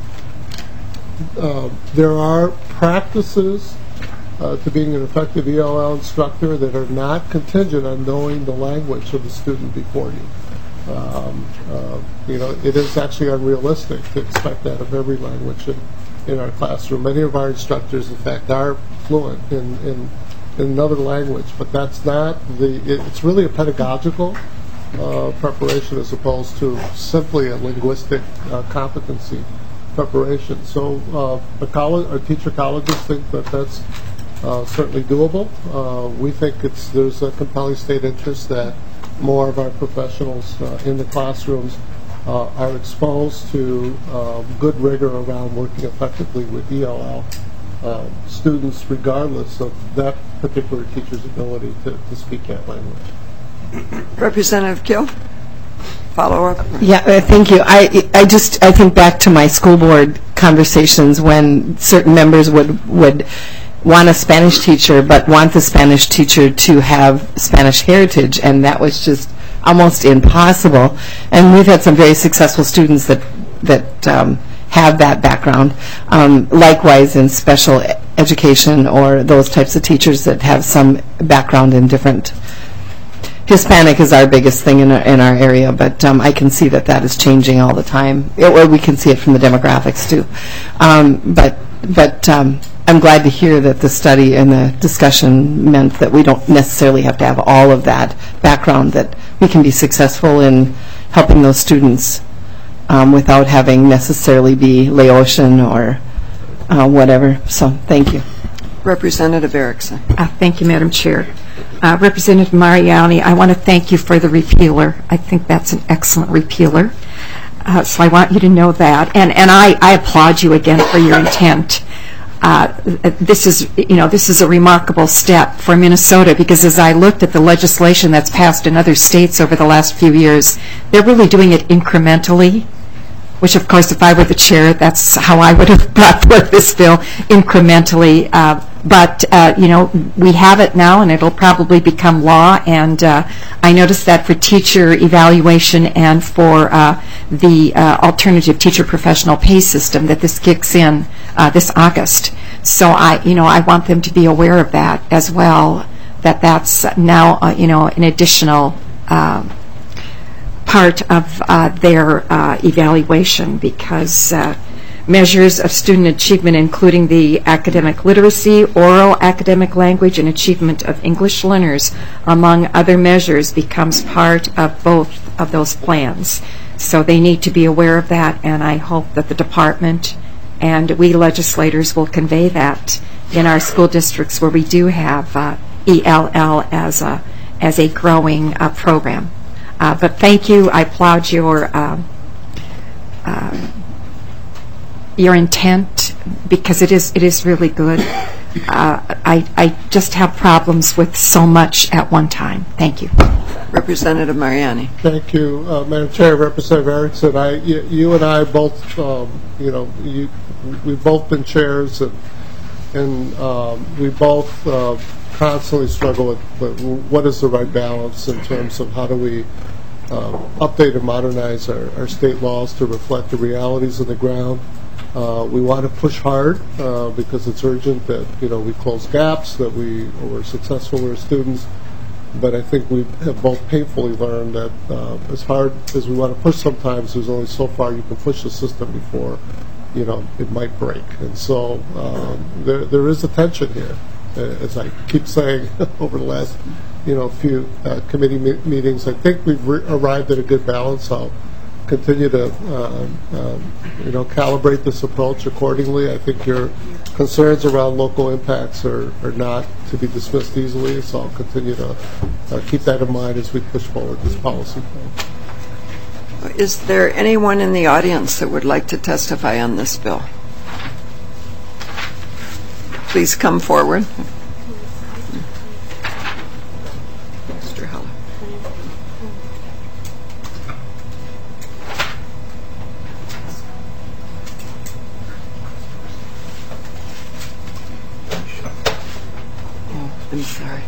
uh, there are practices uh, to being an effective E L L instructor that are not contingent on knowing the language of the student before you. Um, uh, you know, it is actually unrealistic to expect that of every language in, in our classroom. Many of our instructors, in fact, are fluent in, in, in another language, but that's not the, it, it's really a pedagogical Uh, preparation as opposed to simply a linguistic uh, competency preparation. So uh, the college, our teacher colleges think that that's uh, certainly doable. Uh, we think it's there's a compelling state interest that more of our professionals uh, in the classrooms uh, are exposed to uh, good rigor around working effectively with E L L uh, students, regardless of that particular teacher's ability to, to speak that language. Representative Gill, follow up. Yeah, uh, thank you. I I just I think back to my school board conversations when certain members would would want a Spanish teacher, but want the Spanish teacher to have Spanish heritage, and that was just almost impossible. And we've had some very successful students that that um, have that background. Um, likewise, in special education or those types of teachers that have some background in different. Hispanic is our biggest thing in our, in our area, but um, I can see that that is changing all the time. It, or we can see it from the demographics too. Um, but but um, I'm glad to hear that the study and the discussion meant that we don't necessarily have to have all of that background, that we can be successful in helping those students um, without having necessarily be Laotian or uh, whatever. So thank you. Representative Erickson. Uh, thank you, Madam Chair. Uh, Representative Mariani, I want to thank you for the repealer. I think that's an excellent repealer. Uh, so I want you to know that. And, and I, I applaud you again for your intent. Uh, this is, you know, this is a remarkable step for Minnesota, because as I looked at the legislation that's passed in other states over the last few years, they're really doing it incrementally, which, of course, if I were the chair, that's how I would have brought forth this bill, incrementally. Uh, but, uh, you know, we have it now, and it'll probably become law. And uh, I noticed that for teacher evaluation and for uh, the uh, alternative teacher professional pay system, that this kicks in uh, this August. So, I, you know, I want them to be aware of that as well, that that's now, uh, you know, an additional uh, part of uh, their uh, evaluation, because uh, measures of student achievement, including the academic literacy, oral academic language, and achievement of English learners, among other measures, becomes part of both of those plans. So they need to be aware of that, and I hope that the department and we legislators will convey that in our school districts where we do have uh, E L L as a, as a growing uh, program. Uh, But thank you. I applaud your, um, uh, your intent, because it is, it is really good. Uh, I, I just have problems with so much at one time. Thank you. Representative Mariani. Thank you, uh, Madam Chair, Representative Erickson. I, you, you and I both, um, you know, you, we've both been chairs, and, and um, we both uh, constantly struggle with, with what is the right balance in terms of how do we uh, update and modernize our, our state laws to reflect the realities of the ground. Uh, we want to push hard uh, because it's urgent that, you know, we close gaps, that we we're successful with our students. But I think we have both painfully learned that uh, as hard as we want to push sometimes, there's only so far you can push the system before, you know, it might break. And so um, there there is a tension here, uh, as I keep saying over the last, you know, few uh, committee me meetings. I think we've re arrived at a good balance. I'll continue to, uh, um, you know, calibrate this approach accordingly. I think your concerns around local impacts are, are not to be dismissed easily, so I'll continue to uh, keep that in mind as we push forward this policy plan. Is there anyone in the audience that would like to testify on this bill? Please come forward. Mister Heller. I'm sorry.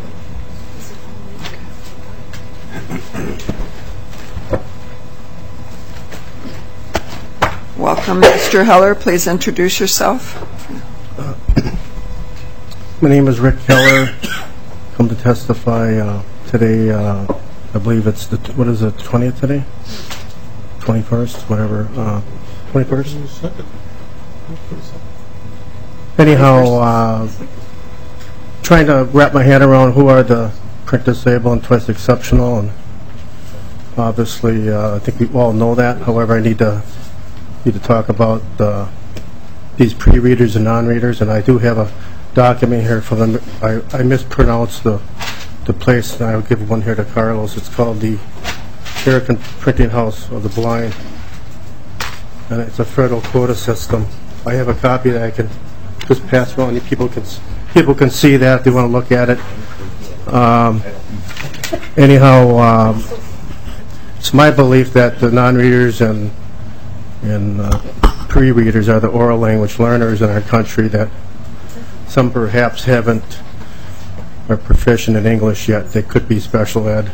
Welcome, Mister Heller. Please introduce yourself. Uh, my name is Rick Keller. Come to testify uh, today. Uh, I believe it's the what is it? twentieth today? twenty-first, whatever. Uh, twenty-first. Anyhow. Uh, trying to wrap my head around who are the print disabled and twice exceptional, and obviously uh, I think we all know that. However, I need to need to talk about uh, these pre-readers and non-readers, and I do have a document here for them. I, I mispronounced the the place, and I'll give one here to Carlos. It's called the American Printing House of the Blind, and it's a federal quota system. I have a copy that I can just pass around. You people can people can see that if they want to look at it. Um, anyhow, um, it's my belief that the non-readers and and uh, pre-readers are the oral language learners in our country, that some perhaps haven't are proficient in English yet. They could be special ed.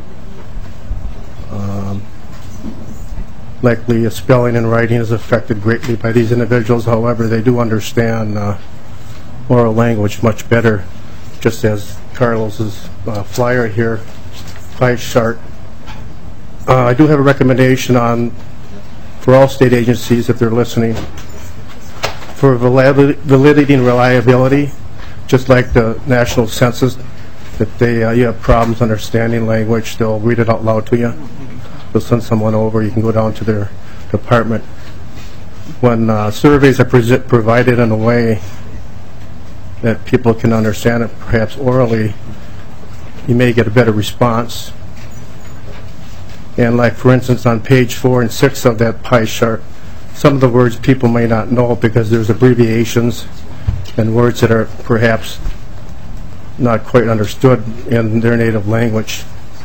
Um, likely uh, spelling and writing is affected greatly by these individuals. However, they do understand uh, oral language much better, just as Carlos's uh, flyer here, pie chart. Uh, I do have a recommendation on for all state agencies, if they're listening, for validity and reliability, just like the national census, that they uh, you have problems understanding language, they'll read it out loud to you. They'll send someone over. You can go down to their department. When uh, surveys are provided in a way that people can understand it, perhaps orally, you may get a better response. And like, for instance, on page four and six of that pie chart, some of the words people may not know because there's abbreviations and words that are perhaps not quite understood in their native language.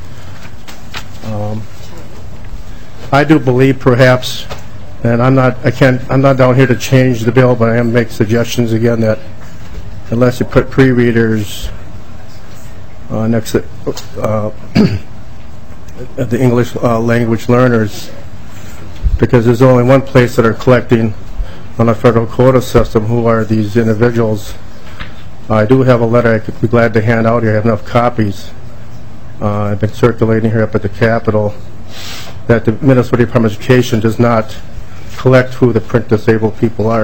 Um, I do believe perhaps, and I'm not, I can't, I'm not down here to change the bill, but I am make suggestions again that unless you put pre-readers uh, next to uh, the English uh, language learners, because there's only one place that are collecting on a federal quota system who are these individuals. I do have a letter I could be glad to hand out here. I have enough copies. Uh, I've been circulating here up at the Capitol that the Minnesota Department of Education does not collect who the print disabled people are.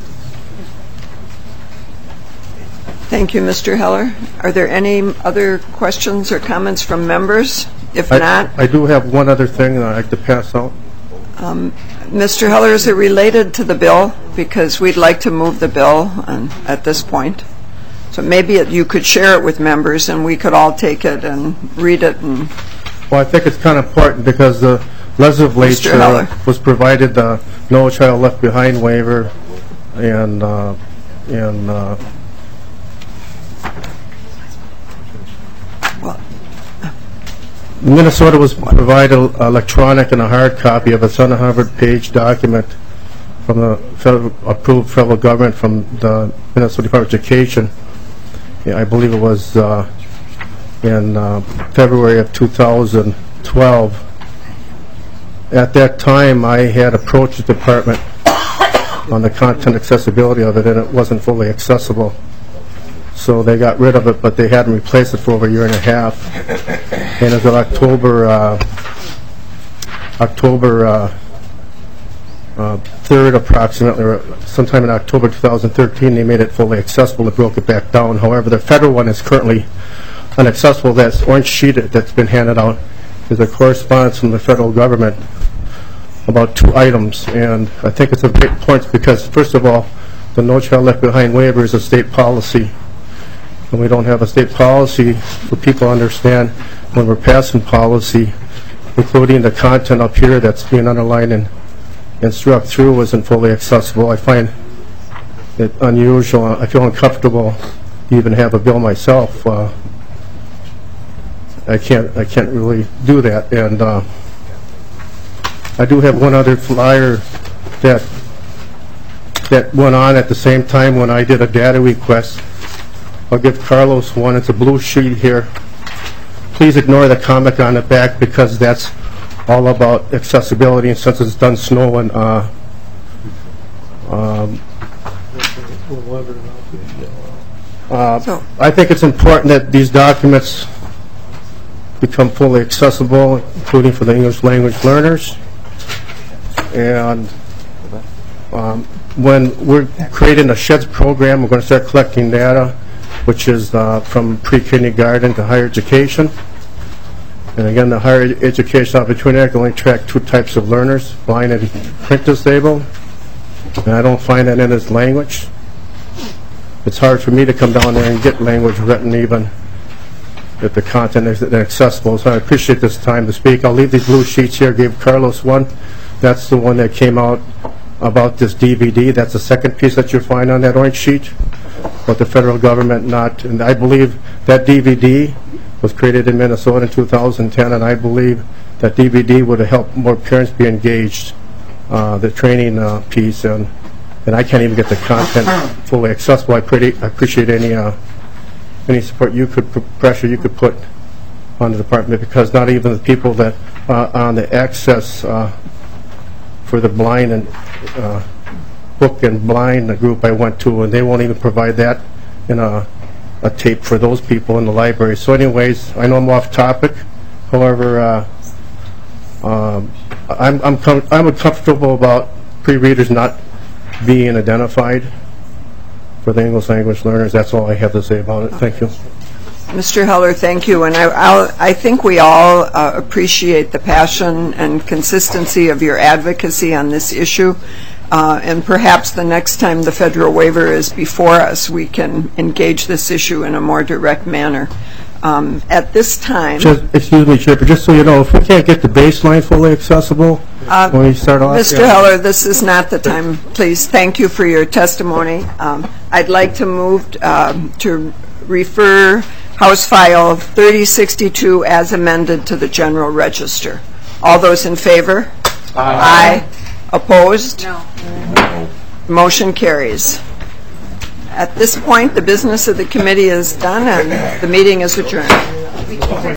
Thank you, Mister Heller. Are there any other questions or comments from members? If I, not, I do have one other thing that I'd like to pass out. Um, Mister Heller, is it related to the bill? Because we'd like to move the bill and, at this point. So maybe it, you could share it with members and we could all take it and read it and Well, I think it's kind of important because the legislature Heller. was provided the No Child Left Behind waiver, and uh, and uh, Minnesota was provided electronic and a hard copy of a seven hundred page document from the federal, approved federal government from the Minnesota Department of Education. Yeah, I believe it was uh, in uh, February of two thousand twelve. At that time, I had approached the department on the content accessibility of it, and it wasn't fully accessible. So they got rid of it, but they hadn't replaced it for over a year and a half. And as of October, uh, October uh, uh, third, approximately, or sometime in October two thousand thirteen, they made it fully accessible. They broke it back down. However, the federal one is currently inaccessible. That orange sheet that's been handed out is a correspondence from the federal government about two items, and I think it's a big point because, first of all, the No Child Left Behind waiver is a state policy, and we don't have a state policy for people to understand when we're passing policy, including the content up here that's being underlined and, and struck through isn't fully accessible. I find it unusual. I feel uncomfortable to even have a bill myself. Uh, I can't. I can't really do that, and. Uh, I do have one other flyer that that went on at the same time when I did a data request. I'll give Carlos one. It's a blue sheet here. Please ignore the comic on the back because that's all about accessibility, and since it's done snowing, uh, um, uh, I think it's important that these documents become fully accessible, including for the English language learners. And um, when we're creating a SHEDS program, we're going to start collecting data, which is uh, from pre-kindergarten to higher education. And again, the higher education opportunity can only track two types of learners, blind and print disabled. And I don't find that in this language. It's hard for me to come down there and get language written even if the content is inaccessible. So I appreciate this time to speak. I'll leave these blue sheets here. I gave Carlos one. That's the one that came out about this D V D. That's the second piece that you'll find on that orange sheet. But the federal government not, and I believe that D V D was created in Minnesota in two thousand ten, and I believe that D V D would have helped more parents be engaged, uh, the training uh, piece, and and I can't even get the content fully accessible. I, pretty, I appreciate any uh, any support you could, pressure you could put on the department, because not even the people that uh, on the access uh, for the blind and uh, book and blind, the group I went to, and they won't even provide that in a, a tape for those people in the library. So anyways, I know I'm off topic. However, uh, um, I'm, I'm, com I'm comfortable about pre-readers not being identified for the English language learners. That's all I have to say about it. Thank you. Mister Heller, thank you. And I, I'll, I think we all uh, appreciate the passion and consistency of your advocacy on this issue. Uh, and perhaps the next time the federal waiver is before us, we can engage this issue in a more direct manner. Um, at this time... Just, excuse me, Chair, but just so you know, if we can't get the baseline fully accessible uh, when we start off... Mister Yeah. Heller, this is not the time. Please, thank you for your testimony. Um, I'd like to move um, to refer House File thirty sixty-two as amended to the General Register. All those in favor? Aye. Aye. Opposed? No. No. Motion carries. At this point, the business of the committee is done and the meeting is adjourned.